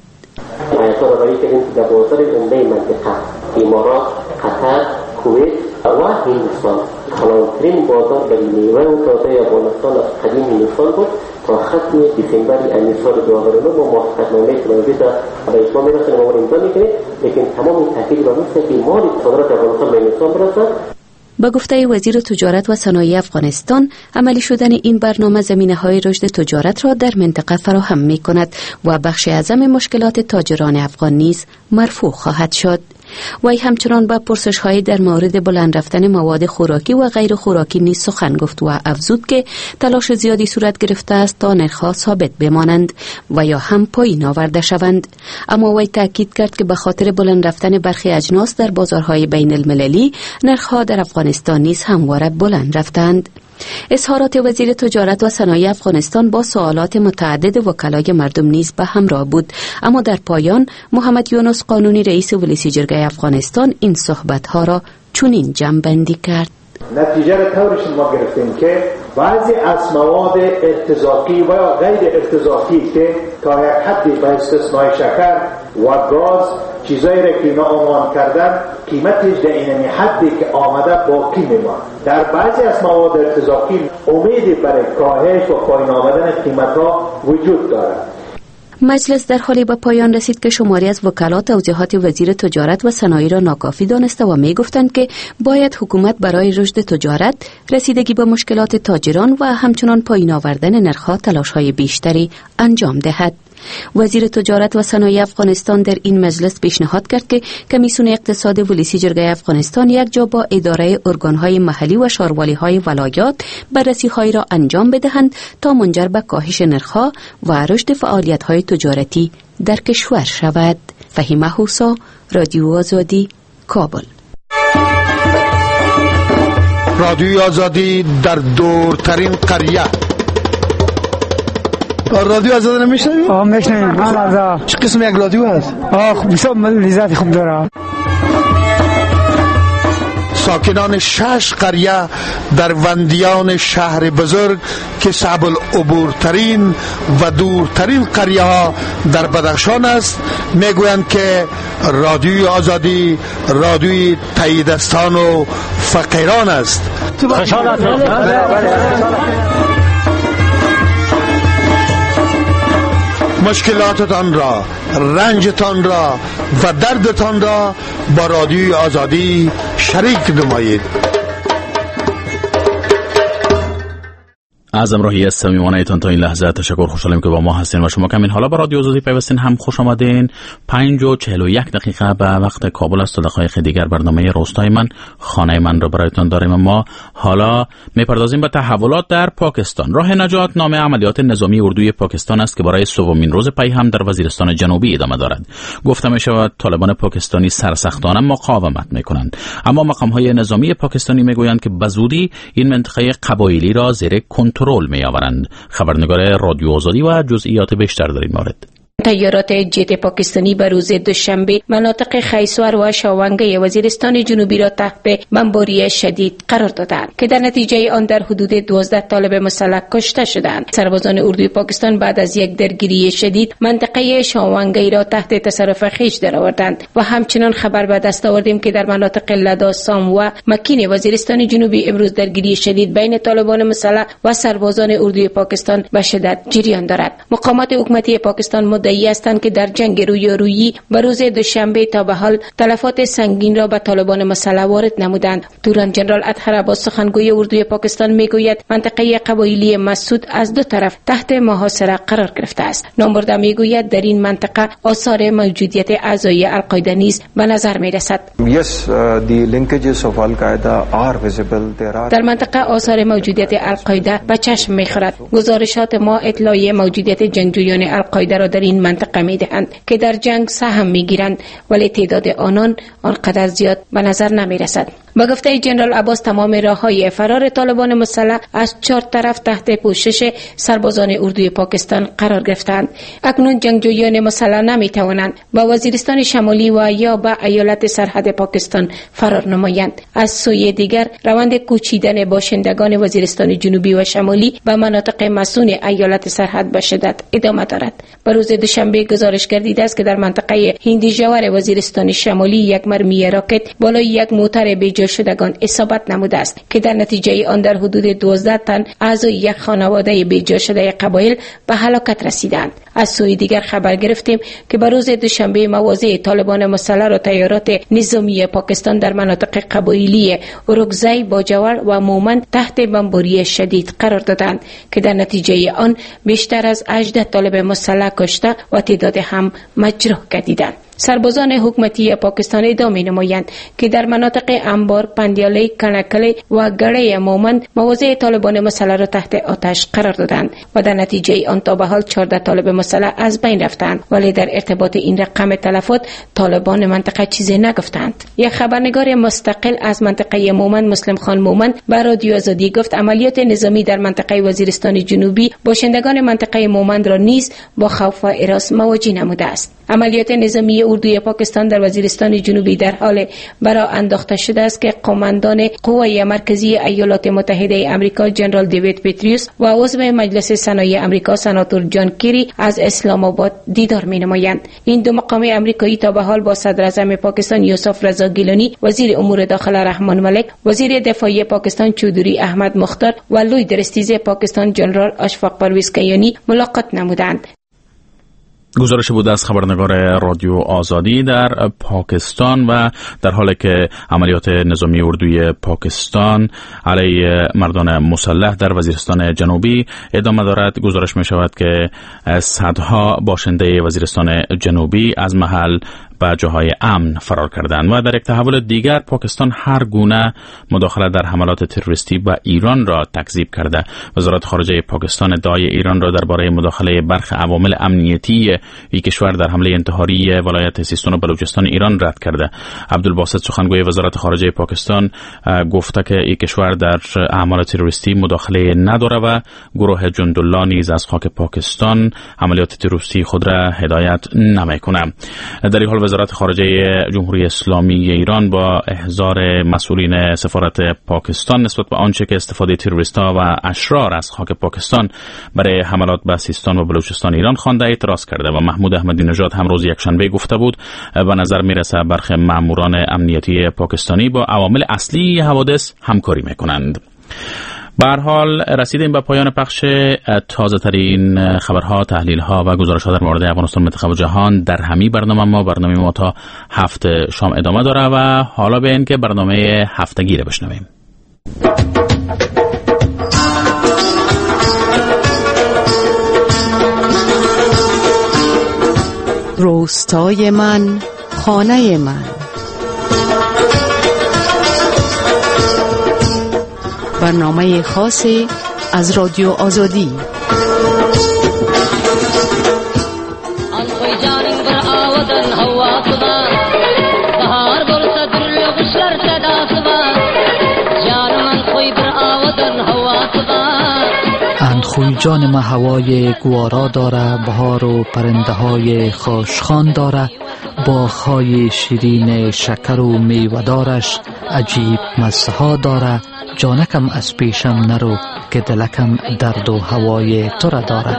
امارات، قطر، کویت و هندوستان کلانترین بازار برای میوه و تازه افغانستان از قدیم هندوستان بود. تا ختم دسامبر این سال دو هزار و نه با موافقتنامه ترانزیت برای شما میرسه ما امضا میکنیم، لیکن تمام تاکید بر است که مال صادرات افغانستان به هندوستان برسد. با گفته وزیر تجارت و صنایع افغانستان، عملی شدن این برنامه زمینه‌های رشد تجارت را در منطقه فراهم می‌کند و بخش اعظم مشکلات تاجران افغان نیز مرفوع خواهد شد. وی همچنان با پرسش‌های در مورد بلند رفتن مواد خوراکی و غیر خوراکی نیز سخن گفت و افزود که تلاش زیادی صورت گرفته است تا نرخ‌ها ثابت بمانند و یا هم پایین آورده شوند. اما وی تاکید کرد که به خاطر بلند رفتن برخی اجناس در بازارهای بین المللی، نرخ‌ها در افغانستان نیز همواره بلند رفتند. اظهارات وزیر تجارت و صنایع افغانستان با سوالات متعدد وکلای مردم نیز به همراه بود، اما در پایان محمد یونس قانونی رئیس ولسی جرگه افغانستان این صحبت‌ها را چنین جمع‌بندی کرد. نتیجه را طورش ما گرفتیم که بعضی از مواد ارتزاقی و یا غیر ارتزاقی که تا یک حدی به استثنای شکر و گاز چیزایی را که اینا عنوان کردن قیمتش در این حدی که آمده باقی میماند. در بعضی از مواد ارتزاقی امیدی برای کاهش و پایین آمدن قیمت‌ها وجود دارد. مجلس در حالی به پایان رسید که شماری از وکلا توضیحات وزیر تجارت و صنایع را ناکافی دانسته و می گفتند که باید حکومت برای رشد تجارت، رسیدگی به مشکلات تاجران و همچنان پایین آوردن نرخ‌ها تلاش‌های بیشتری انجام دهد. وزیر تجارت و صنایع افغانستان در این مجلس پیشنهاد کرد که کمیسیون اقتصاد ولسی جرگه افغانستان یک جا با اداره ارگان‌های محلی و شاروالی‌های ولایات بررسی‌هایی را انجام بدهند تا منجر به کاهش نرخ‌ها و رشد فعالیت‌های تجارتی در کشور شود. فهیمه حوسا، رادیو آزادی، کابل. رادیو آزادی در دورترین قریه. رادیو آزادی نمیشنوی؟ آه میشنویم. من از چه قسم یک رادیو هست؟ آه بسیار لذت خوب داره. ساکنان شش قریه در وندیان شهر بزرگ که صعب العبورترین و دورترین قریه ها در بدخشان است میگویند که رادیوی آزادی رادیوی تاییدستان و فقیران است. مشکلاتتان را، رنجتان را و دردتان را با رادیوی آزادی شریک نمایید. از امروحی صمیمانه ایتان تا این لحظه تشکر. خوشحالم که با ما هستین و شما کمین حالا با رادیو آزادی پیوستین. هم خوش آمدین. پنج و چهل و یک دقیقه به وقت کابل است و دقایق دیگر برنامه روستای من، خانه من رو برایتان داریم. ما حالا میپردازیم به تحولات در پاکستان. راه نجات نام عملیات نظامی اردوی پاکستان است که برای سومین روز پی هم در وزیرستان جنوبی ادامه دارد. گفته می شود طالبان پاکستانی سرسختانه مقاومت میکنند، اما مقام‌های نظامی پاکستانی میگویند که بزودی این منطقه قبایلی را زیر کنترل رول می آورند. خبرنگار رادیو آزادی و جزئیات بیشتر در این مورد. تیارات جت پاکستانی به روز دوشنبه مناطق خیسوار و شاونگه وزیرستان جنوبی را تحت بمباری شدید قرار دادند که در نتیجه آن در حدود دوازده طالب مسلح کشته شدند. سربازان اردوی پاکستان بعد از یک درگیری شدید منطقه شاونگه را تحت تصرف خویش درآوردند و همچنان خبر به دست آوردیم که در مناطق لدا، سام و مکین وزیرستان جنوبی امروز درگیری شدید بین طالبان مسلح و سربازان اردوی پاکستان به شدت جریان دارد. مقامات حکومتی پاکستان مدعی هستند که در جنگ رویارویی به روز دوشنبه تا به حال تلفات سنگین را به طالبان مسلح وارد نمودند. دوران جنرال اطهر عباس سخنگوی اردوی پاکستان میگوید منطقه قبایلی مسعود از دو طرف تحت محاصره قرار گرفته است. نامبرده میگوید در این منطقه آثار موجودیت اعضای القاعده نیز به نظر میرسد. Yes, uh, the linkages of Al-Qaeda are visible. There are... در منطقه آثار موجودیت القاعده به چشم میخورد. گزارشات ما اطلاعیه موجودیت جنگجویان القاعده را در این منطقه میدهند که در جنگ سهم میگیرند، ولی تعداد آنان آنقدر زیاد به نظر نمیرسد. با گفته جنرال عباس تمام راههای فرار طالبان مسلح از چهار طرف تحت پوشش سربازان اردوی پاکستان قرار گرفتند. اکنون جنگجویان مسلح نمیتوانند با وزیرستان شمالی و یا به ایالت سرحد پاکستان فرار نمایند. از سوی دیگر روند کوچیدن باشندگان وزیرستان جنوبی و شمالی به مناطق مسون ایالت سرحد به شدت ادامه دارد. به روز دوشنبه گزارش گردیده است که در منطقه هندی جوار وزیرستان شمالی یک مرمی راکت بالای یک موتر بیجا شدگان اصابت نموده است که در نتیجه آن در حدود دوازده تن اعضای یک خانواده بیجا شده قبایل به هلاکت رسیدند. از سوی دیگر خبر گرفتیم که به روز دوشنبه مواضع طالبان مسلح را تیارات نظامی پاکستان در مناطق قبایلی اورکزای، باجوال و مومند تحت بمباری شدید قرار دادند که در نتیجه آن بیشتر از هجده طالب مسلح کشته و تعداد هم مجروح گردیدند. سربازان حکومتی پاکستان ادامه نمایند که در مناطق انبار، پندیاله، کنکله و گره مومند مواضع طالبان مسلح را تحت آتش قرار دادند و در نتیجه آن تا به حال چهارده طالب مسلح از بین رفتند، ولی در ارتباط این رقم تلفات طالبان منطقه چیزی نگفتند. یک خبرنگار مستقل از منطقه مومند، مسلم خان مومند، به رادیو آزادی گفت عملیات نظامی در منطقه وزیرستان جنوبی باشندگان منطقه مومند را نیز با خوف و هراس مواجه نموده است. عملیات نظامی اردوی پاکستان در وزیرستان جنوبی در حال برآ انداخته شده است که قماندان قوای مرکزی ایالات متحده آمریکا جنرال دیوید پتریوس و عضو مجلس صنایع آمریکا سناتور جان کری از اسلام آباد دیدار می‌نمایند. این دو مقام آمریکایی تا به حال با صدر اعظم پاکستان یوسف رضا گیلانی، وزیر امور داخله رحمان ملک، وزیر دفاع پاکستان چودری احمد مختار و لوی درستیز پاکستان جنرال اشفاق پرویز کیانی ملاقات نمودند. گزارش بود از خبرنگار رادیو آزادی در پاکستان. و در حالی که عملیات نظامی اردوی پاکستان علیه مردان مسلح در وزیرستان جنوبی ادامه دارد، گزارش می شود که صدها باشنده وزیرستان جنوبی از محل و جاهای امن فرار کردند. و در یک تحول دیگر پاکستان هر گونه مداخله در حملات تروریستی و ایران را تکذیب کرده. وزارت خارجه پاکستان ادعای ایران را درباره مداخله برخی عوامل امنیتی این کشور در حمله انتحاری ولایت سیستان و بلوچستان ایران رد کرده. عبدالباسط سخنگوی وزارت خارجه پاکستان گفته که این کشور در اعمال تروریستی مداخله نداره و گروه جندالله نیز از خاک پاکستان عملیات تروریستی خود را هدایت نمیکنه. در این حال وزارت خارجه جمهوری اسلامی ایران با احضار مسئولین سفارت پاکستان نسبت به آنچه که استفاده تروریست‌ها و اشرار از خاک پاکستان برای حملات به سیستان و بلوچستان ایران خوانده اعتراض کرده و محمود احمدی نژاد هم روز یکشنبه گفته بود به نظر میرسه برخی ماموران امنیتی پاکستانی با عوامل اصلی حوادث همکاری میکنند. به هر حال رسیدیم به پایان پخش تازه ترین خبرها، تحلیل ها و گزارش ها در مورد افغانستان، منطقه و جهان در همین برنامه ما. برنامه ما تا هفته شام ادامه داره و حالا به این که برنامه هفتگی رو بشنویم. روستای من، خانه من. برنامه خاصی از رادیو آزادی. اندخوی جان ما هوای گوارا داره، بهار و پرنده های خوشخوان داره، باغ‌های شیرین شکر و میوه‌دارش عجیب مزه ها داره. جانکم از پیشم نرو که دلکم درد و هوای تو را داره.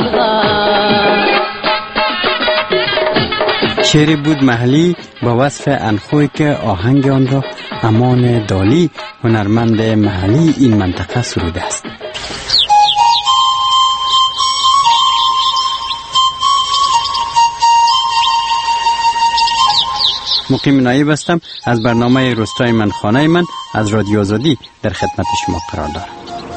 شعری بود محلی با وصف انخوی که آهنگ آن را امان دالی هنرمند محلی این منطقه سروده است. مقیم نایب هستم. از برنامه روستای من، خانه من از رادیو آزادی در خدمت شما قرار دارم.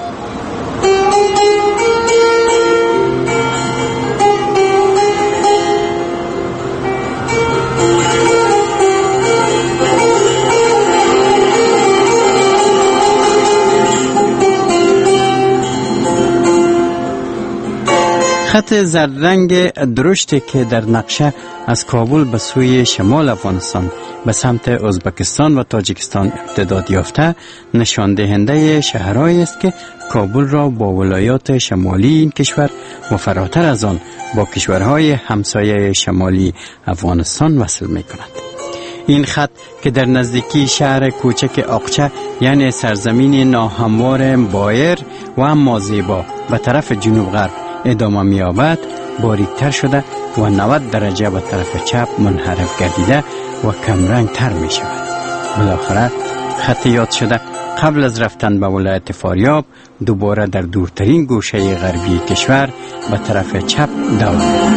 خط زردرنگ درشتی که در نقشه از کابل به سوی شمال افغانستان به سمت ازبکستان و تاجیکستان امتداد یافته نشان دهنده شهرهایی است که کابل را با ولایات شمالی این کشور و فراتر از آن با کشورهای همسایه شمالی افغانستان وصل می کند. این خط که در نزدیکی شهر کوچک آقچه یعنی سرزمین ناهموار بایر و اما زیبا به طرف جنوب غرب ادامه می‌یابد، باریک‌تر شده و نود درجه به طرف چپ منحرف گردیده و کمرنگ تر می شود. بالاخره خط یاد شده قبل از رفتن به ولایت فاریاب دوباره در دورترین گوشه غربی کشور به طرف چپ دوام.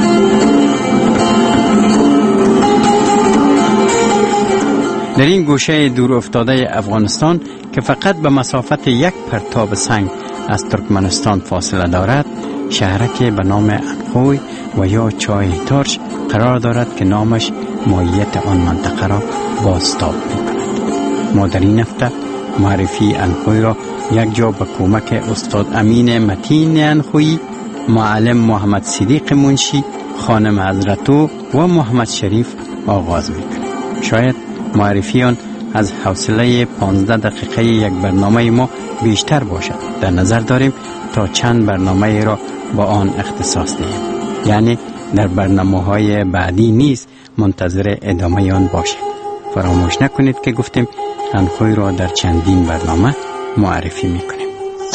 در این گوشه دور افتاده افغانستان که فقط به مسافت یک پرتاب سنگ از ترکمنستان فاصله دارد، شهرکی به نام انخوی و یا چای ترش قرار دارد که نامش ماهیت آن منطقه را بازتاب می کند. ما در این هفته معرفی انخوی را یک جا به کمک استاد امین متین انخوی، معلم محمد صدیق منشی، خانم حضرتو و محمد شریف آغاز می کنیم. شاید معرفی آن از حوصله پانزده دقیقه یک برنامه ما بیشتر باشد. در نظر داریم تا چند برنامه را با آن اختصاص دهیم، یعنی در برنامه‌های بعدی نیز منتظر ادامه آن باشید. فراموش نکنید که گفتیم انخوی را در چندین برنامه معرفی میکنیم.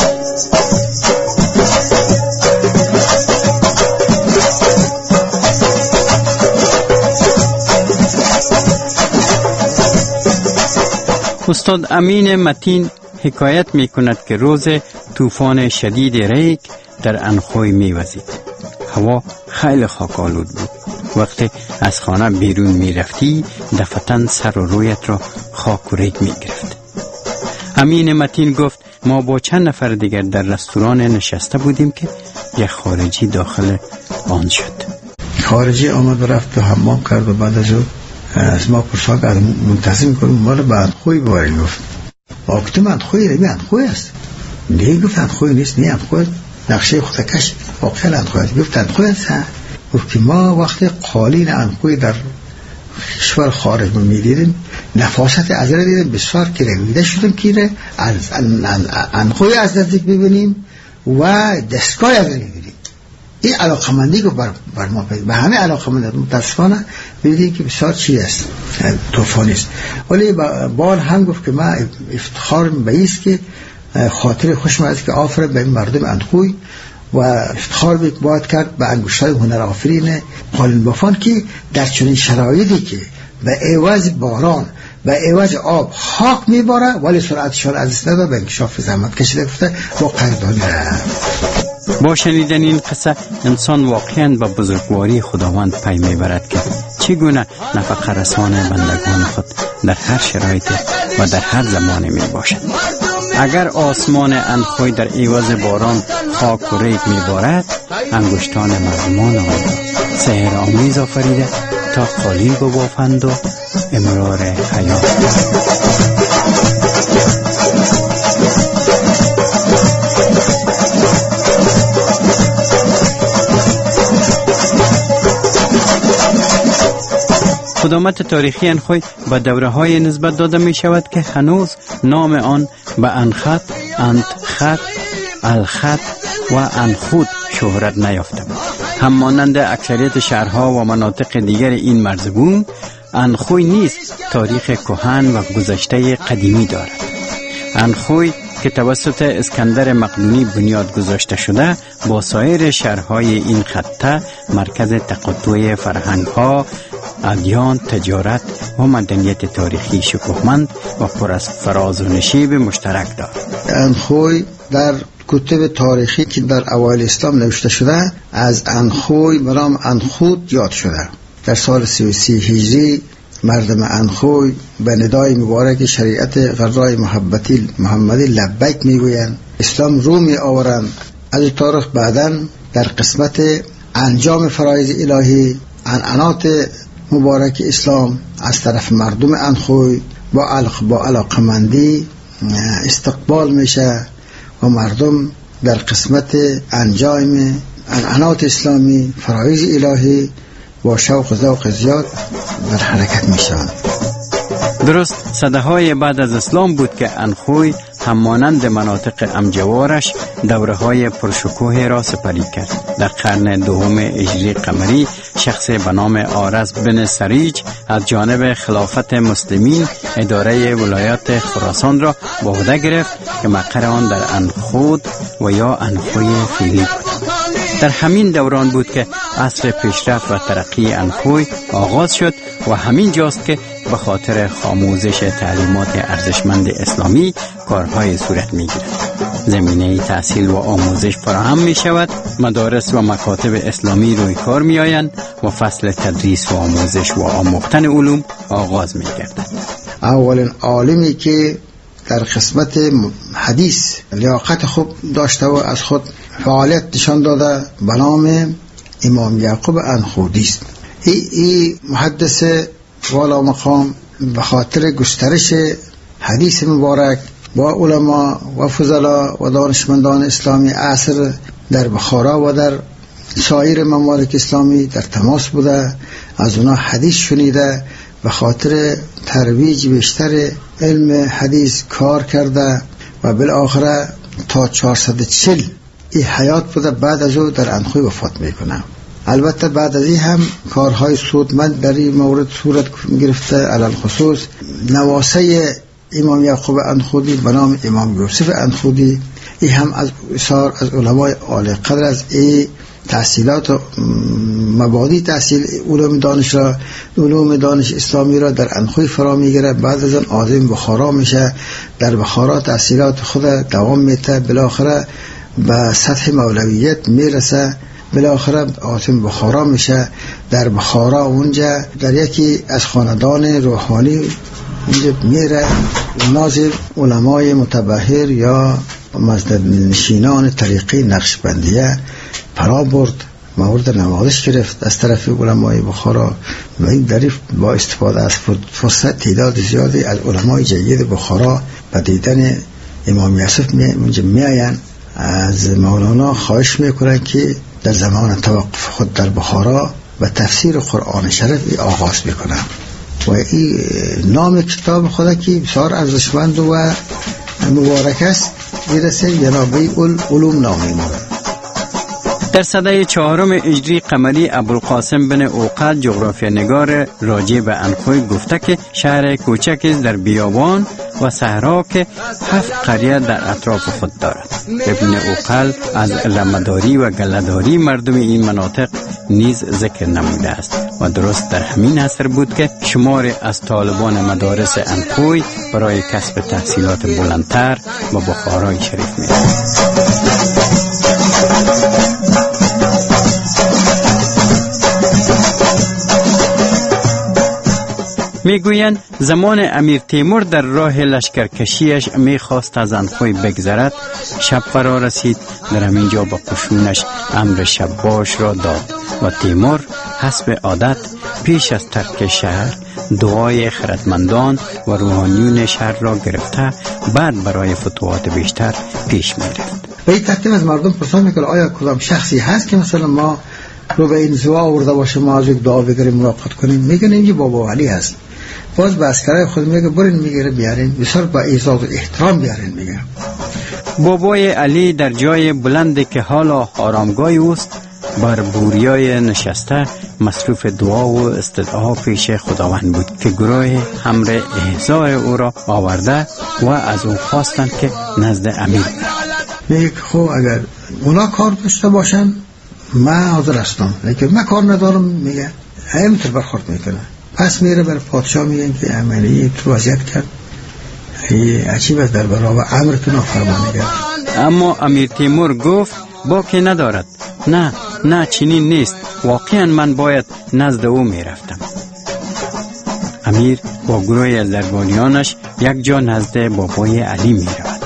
استاد امین متین حکایت می کند که روز طوفان شدید ریگ در انخوی می وزید. هوا خیلی خاک‌آلود بود. وقتی از خانه بیرون می رفتی دفعتاً سر و رویت را خاک و ریگ می گرفت. امین متین گفت ما با چند نفر دیگر در رستوران نشسته بودیم که یک خارجی داخل آن شد. خارجی آمد و رفت و حمام کرد و بعد از او از ما پرسان کرد منتظر میکنم مال به انخوی باری. گفت آکتم انخوی رمی انخوی است. نه گفت انخوی نیست. نه انخوی نقشه خود کش واقعا انخوی است. گفت انخوی است. گفت که ما وقتی قالین انخوی در کشور خارج میدیدیم نفاست از را دیدیم بسیار گرمیده شدیم که از انخوی از نزدیک ببینیم و دستگاه از ببینیم. این علاقمندی که بر, بر ما پیدا به همه علاقمندی متاسفانه ببینید که بسیار چی است طوفانی است. ولی بار هم گفت که ما افتخار به ایست که خاطر خوشم است که آفرین به مردم انخوی و افتخار باید کرد به انگشتای هنر آفرین قالین بافان که در چنین شرایطی که به عوض باران به عوض آب خاک میباره ولی سرعتشان از است نداره به انکشاف زحمت کشیده گفته با قدردانی رفت. با شنیدن این قصه انسان واقعاً به بزرگواری خداوند پی میبرد که چگونه نفقه رسان بندگان خود در هر شرایط و در هر زمانی می باشد. اگر آسمان انخوی در عوض باران خاک و ریگ میبارد انگشتان مردمان آن را سحر آمیز آفریده تا قالیل ببافند و امرار حیات. قدامت تاریخی انخوی به دوره های نسبت داده می شود که هنوز نام آن به انخط، انتخط، الخط و انخود شهرت نیافته بود. هم مانند اکثریت شهرها و مناطق دیگر این مرزبون انخوی نیز تاریخ کهن و گذشته قدیمی دارد. انخوی که توسط اسکندر مقدونی بنیاد گذاشته شده با سایر شهرهای این خطه مرکز تقاطع فرهنگ‌ها، ادیان، تجارت و مدنیت تاریخی شکوهمند و پر از فراز و نشیب مشترک دارد. انخوی در کتب تاریخی که در اوایل اسلام نوشته شده از انخوی برام انخود یاد شده. در سال سی و سی هجری مردم انخوی به ندای مبارک شریعت غرای محبتی محمدی لبیک میگویند، اسلام رو می آورند. از تاریخ بعداً در قسمت انجام فرایض الهی عنعنات مبارک اسلام از طرف مردم انخوی با علاقه با علاقمندی استقبال میشه و مردم در قسمت انجام عنعنات اسلامی فرایض الهی با شوق و ذوق زیاد در حرکت میشن. درست صده های بعد از اسلام بود که انخوی همانند مناطق امجوارش دوره های پرشکوه را سپری کرد. در قرن دوم هجری قمری شخص به نام آرز بن سریج از جانب خلافت مسلمین اداره ولایت خراسان را به عهده گرفت که مقر آن در انخود و یا انخوی فیلی بود. در همین دوران بود که عصر پیشرفت و ترقی انخوی آغاز شد و همین جاست که به خاطر خاموزش تعلیمات ارزشمند اسلامی کارهای صورت میگیرد. زمینه تحصیل و آموزش فراهم می شود، مدارس و مکاتب اسلامی روی کار می آیند و فصل تدریس و آموزش و آموختن علوم آغاز می گردد. اولین عالمی که در قسمت حدیث لیاقت خوب داشته و از خود فعالیت نشان داده به نام امام یعقوب انخودی است. این ای محدث والا مقام به خاطر گسترش حدیث مبارک با علما و فضلا و دانشمندان اسلامی عصر در بخارا و در سایر ممالک اسلامی در تماس بوده، از اونا حدیث شنیده، به خاطر ترویج بیشتر علم حدیث کار کرده و بالاخره تا چهارصد و چهل این حیات بوده. بعد از او در انخوی وفات میکنه. البته بعد از این هم کارهای سودمند در این مورد صورت گرفته، علل خصوص نواسه امام یعقوب اندخودی به نام امام یوسف اندخودی، این هم از اثار از علمای عالی قدر از این تحصیلات و مبادی تحصیل علوم دانش را علوم دانش اسلامی را در اندخوی فرا میگیره. بعد از آن عازم بخارا میشه، در بخارا تحصیلات خود دوام میته، بالاخره به سطح مولویت میرسه، بالاخره عازم بخارا میشه. در بخارا اونجا در یکی از خاندان روحانی اونجا میره، ناظر علمای متبحر یا مزدد نشینان طریقی نقشبندیه فرا برد، مورد نوازش گرفت از طرف علمای بخارا و این دریف با استفاده از فرصت تعداد زیادی از علمای جید بخارا به دیدن امام یوسف می میاین. از مولانا خواهش میکنن که در زمان توقف خود در بخارا و تفسیر قرآن شریف آغاز بکنم و این نام کتاب خدا که بسیار ارزشمند و مبارک است میرسه جنابی علوم نامی مورد. در سده چهارم هجری قمری ابوالقاسم بن اوقد جغرافیا نگار راجع به انخوی گفته که شهر کوچک در بیابان و صحرا که هفت قریه در اطراف خود دارد. ابن اوقل از لمداری و گله‌داری مردم این مناطق نیز ذکر نموده است و درست در همین عصر بود که شمار از طالبان مدارس انخوی برای کسب تحصیلات بلندتر و بخارای شریف می میگویند زمان امیر تیمور در راه لشکرکشیش میخواست از انخوی بگذرد، شب فرا رسید. در همینجا با قشونش امر شباش را داد و تیمور حسب عادت پیش از ترک شهر دعای خردمندان و روحانیون شهر را گرفته، بعد برای فتوحات بیشتر پیش میرفت. و این ترتیب از مردم پرسان میکنه آیا کدام شخصی هست که مثلا ما رو به این زوا آورده باشه، ما از یک دعا بگیریم ملاقات کنیم؟ میگن اینجا بابا علی هست. باز به عسکرای خود میگه برین میگیره بیارین، بسیار با اعزاز و احترام بیارین. میگه بابای علی در جای بلندی که حالا آرامگاهی است بر بوریای نشسته مصروف دعا و استدعا پیش خداوند بود که گروه همراه احضای او را آورده و از او خواستند که نزد امیر برود. میگه خب اگر اونا کار داشته باشن من حاضر هستم، لیکن من کار ندارم. میگه همینطور برخورد میکنه. پس میره بر پادشاه میگن که عملی تو وضعیت کرد، این عجیب است، در برابر امرتون نافرمانی کرد. اما امیر تیمور گفت باکی ندارد، نه نه چنین نیست، واقعا من باید نزد او میرفتم. امیر با گروه از دربانیانش یک جا نزد بابای علی میرود.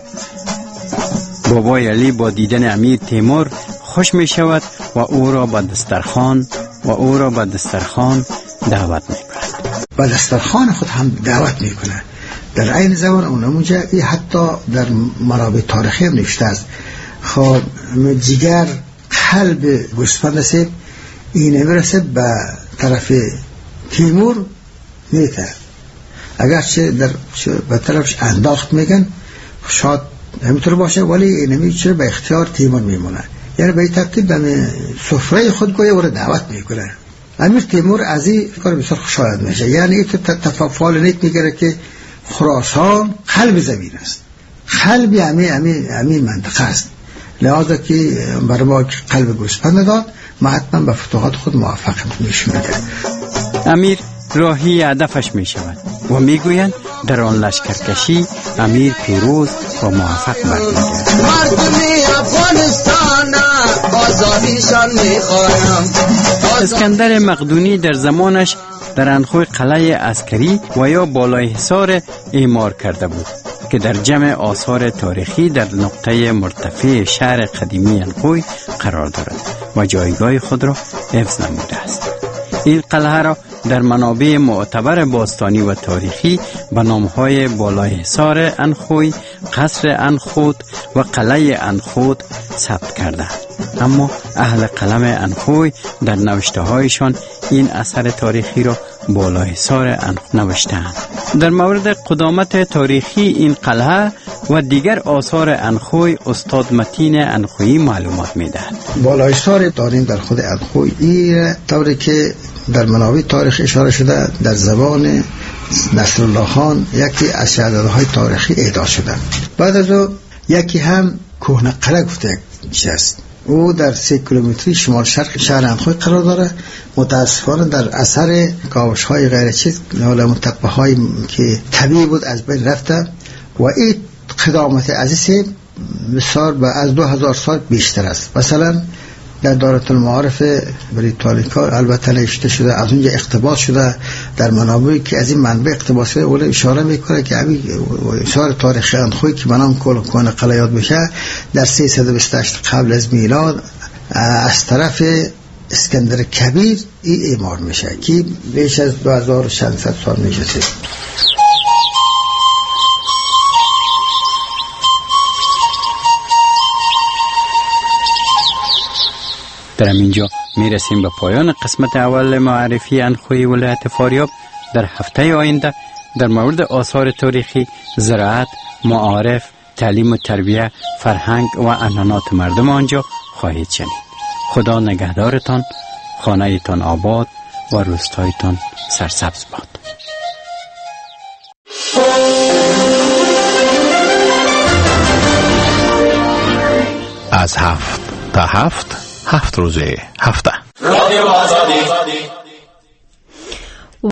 بابای علی با دیدن امیر تیمور خوش می شود و او را به دسترخوان و او را به دسترخوان دعوت می کند. به دسترخوان خود هم دعوت می کند. در این زمان اونمونجا ای حتی در منابع تاریخی هم نوشته است. خب جگر قلب گوسفند سیب این میرسه به طرف تیمور میته، اگرچه در به طرفش انداخت میگن شاید همینطور باشه، ولی این میشه به اختیار تیمور میمونه. یعنی به این ترتیب به سفره خود گویا او را دعوت میکنه. امیر تیمور از این کار بسیار خوشایند میشه. یعنی این تفاعل نیت میگره که خراسان قلب زمین است، قلب همین همین همین منطقه است، لذا که برای ما قلب گوسفند داد ما حتما به فتوحات خود موفق میشیم. امیر راهی هدفش می شود و می گویند در آن لشکرکشی امیر پیروز و موفق برمیگردد. مردمی افغانستان آزادیشان می خواهم. اسکندر مقدونی در زمانش در انخوی قلعه عسکری و یا بالای حصار اعمار کرده بود که در جمع آثار تاریخی در نقطه مرتفع شهر قدیمی انخوی قرار دارد و جایگاه خود را حفظ نموده است. این قلعه را در منابع معتبر باستانی و تاریخی به نامهای بالای حصار انخوی، قصر انخود و قلعه انخود ثبت کردند. اما اهل قلم انخوی در نوشته هایشان این اثر تاریخی را بالای حصار انخود نوشتند. در مورد قدامت تاریخی این قلعه و دیگر آثار انخوی استاد متین انخویی معلومات میدهد. بالایشار داریم در خود انخوی این طوری که در منابع تاریخ اشاره شده در زبان نصرالله خان یکی از شهادت‌های تاریخی اهدا شده. بعد از او یکی هم کهنه قلعه گفته است. او در سه کیلومتری شمال شرق شهر انخوی قرار داره. متاسفانه در اثر کاوش‌های غیر چیز نالم تپه‌های که طبیعی بود از بین رفته و این قدامت عزیز بسیار به از دو هزار سال بیشتر است. مثلا در دارت المعارف بریتانیکا البته نوشته شده، از اونجا اقتباس شده در منابعی که از این منبع اقتباس شده اول اشاره میکنه که همین اشاره تاریخی انخوی که منام کل کن قلعه یاد بشه در سیصد و بیست و هشت قبل از میلاد از طرف اسکندر کبیر این اعمار میشه که بیش از دو هزار و ششصد سال میشه. در اینجا می رسیم به پایان قسمت اول معرفی انخوی ولایت فاریاب. در هفته آینده در مورد آثار تاریخی، زراعت، معارف، تعلیم و تربیه، فرهنگ و عنعنات مردم آنجا خواهید شنید. خدا نگهدارتان، خانه تان آباد و روستایتان سرسبز باد. از هفت تا هفت هفت روزه هفته رادیو آزادی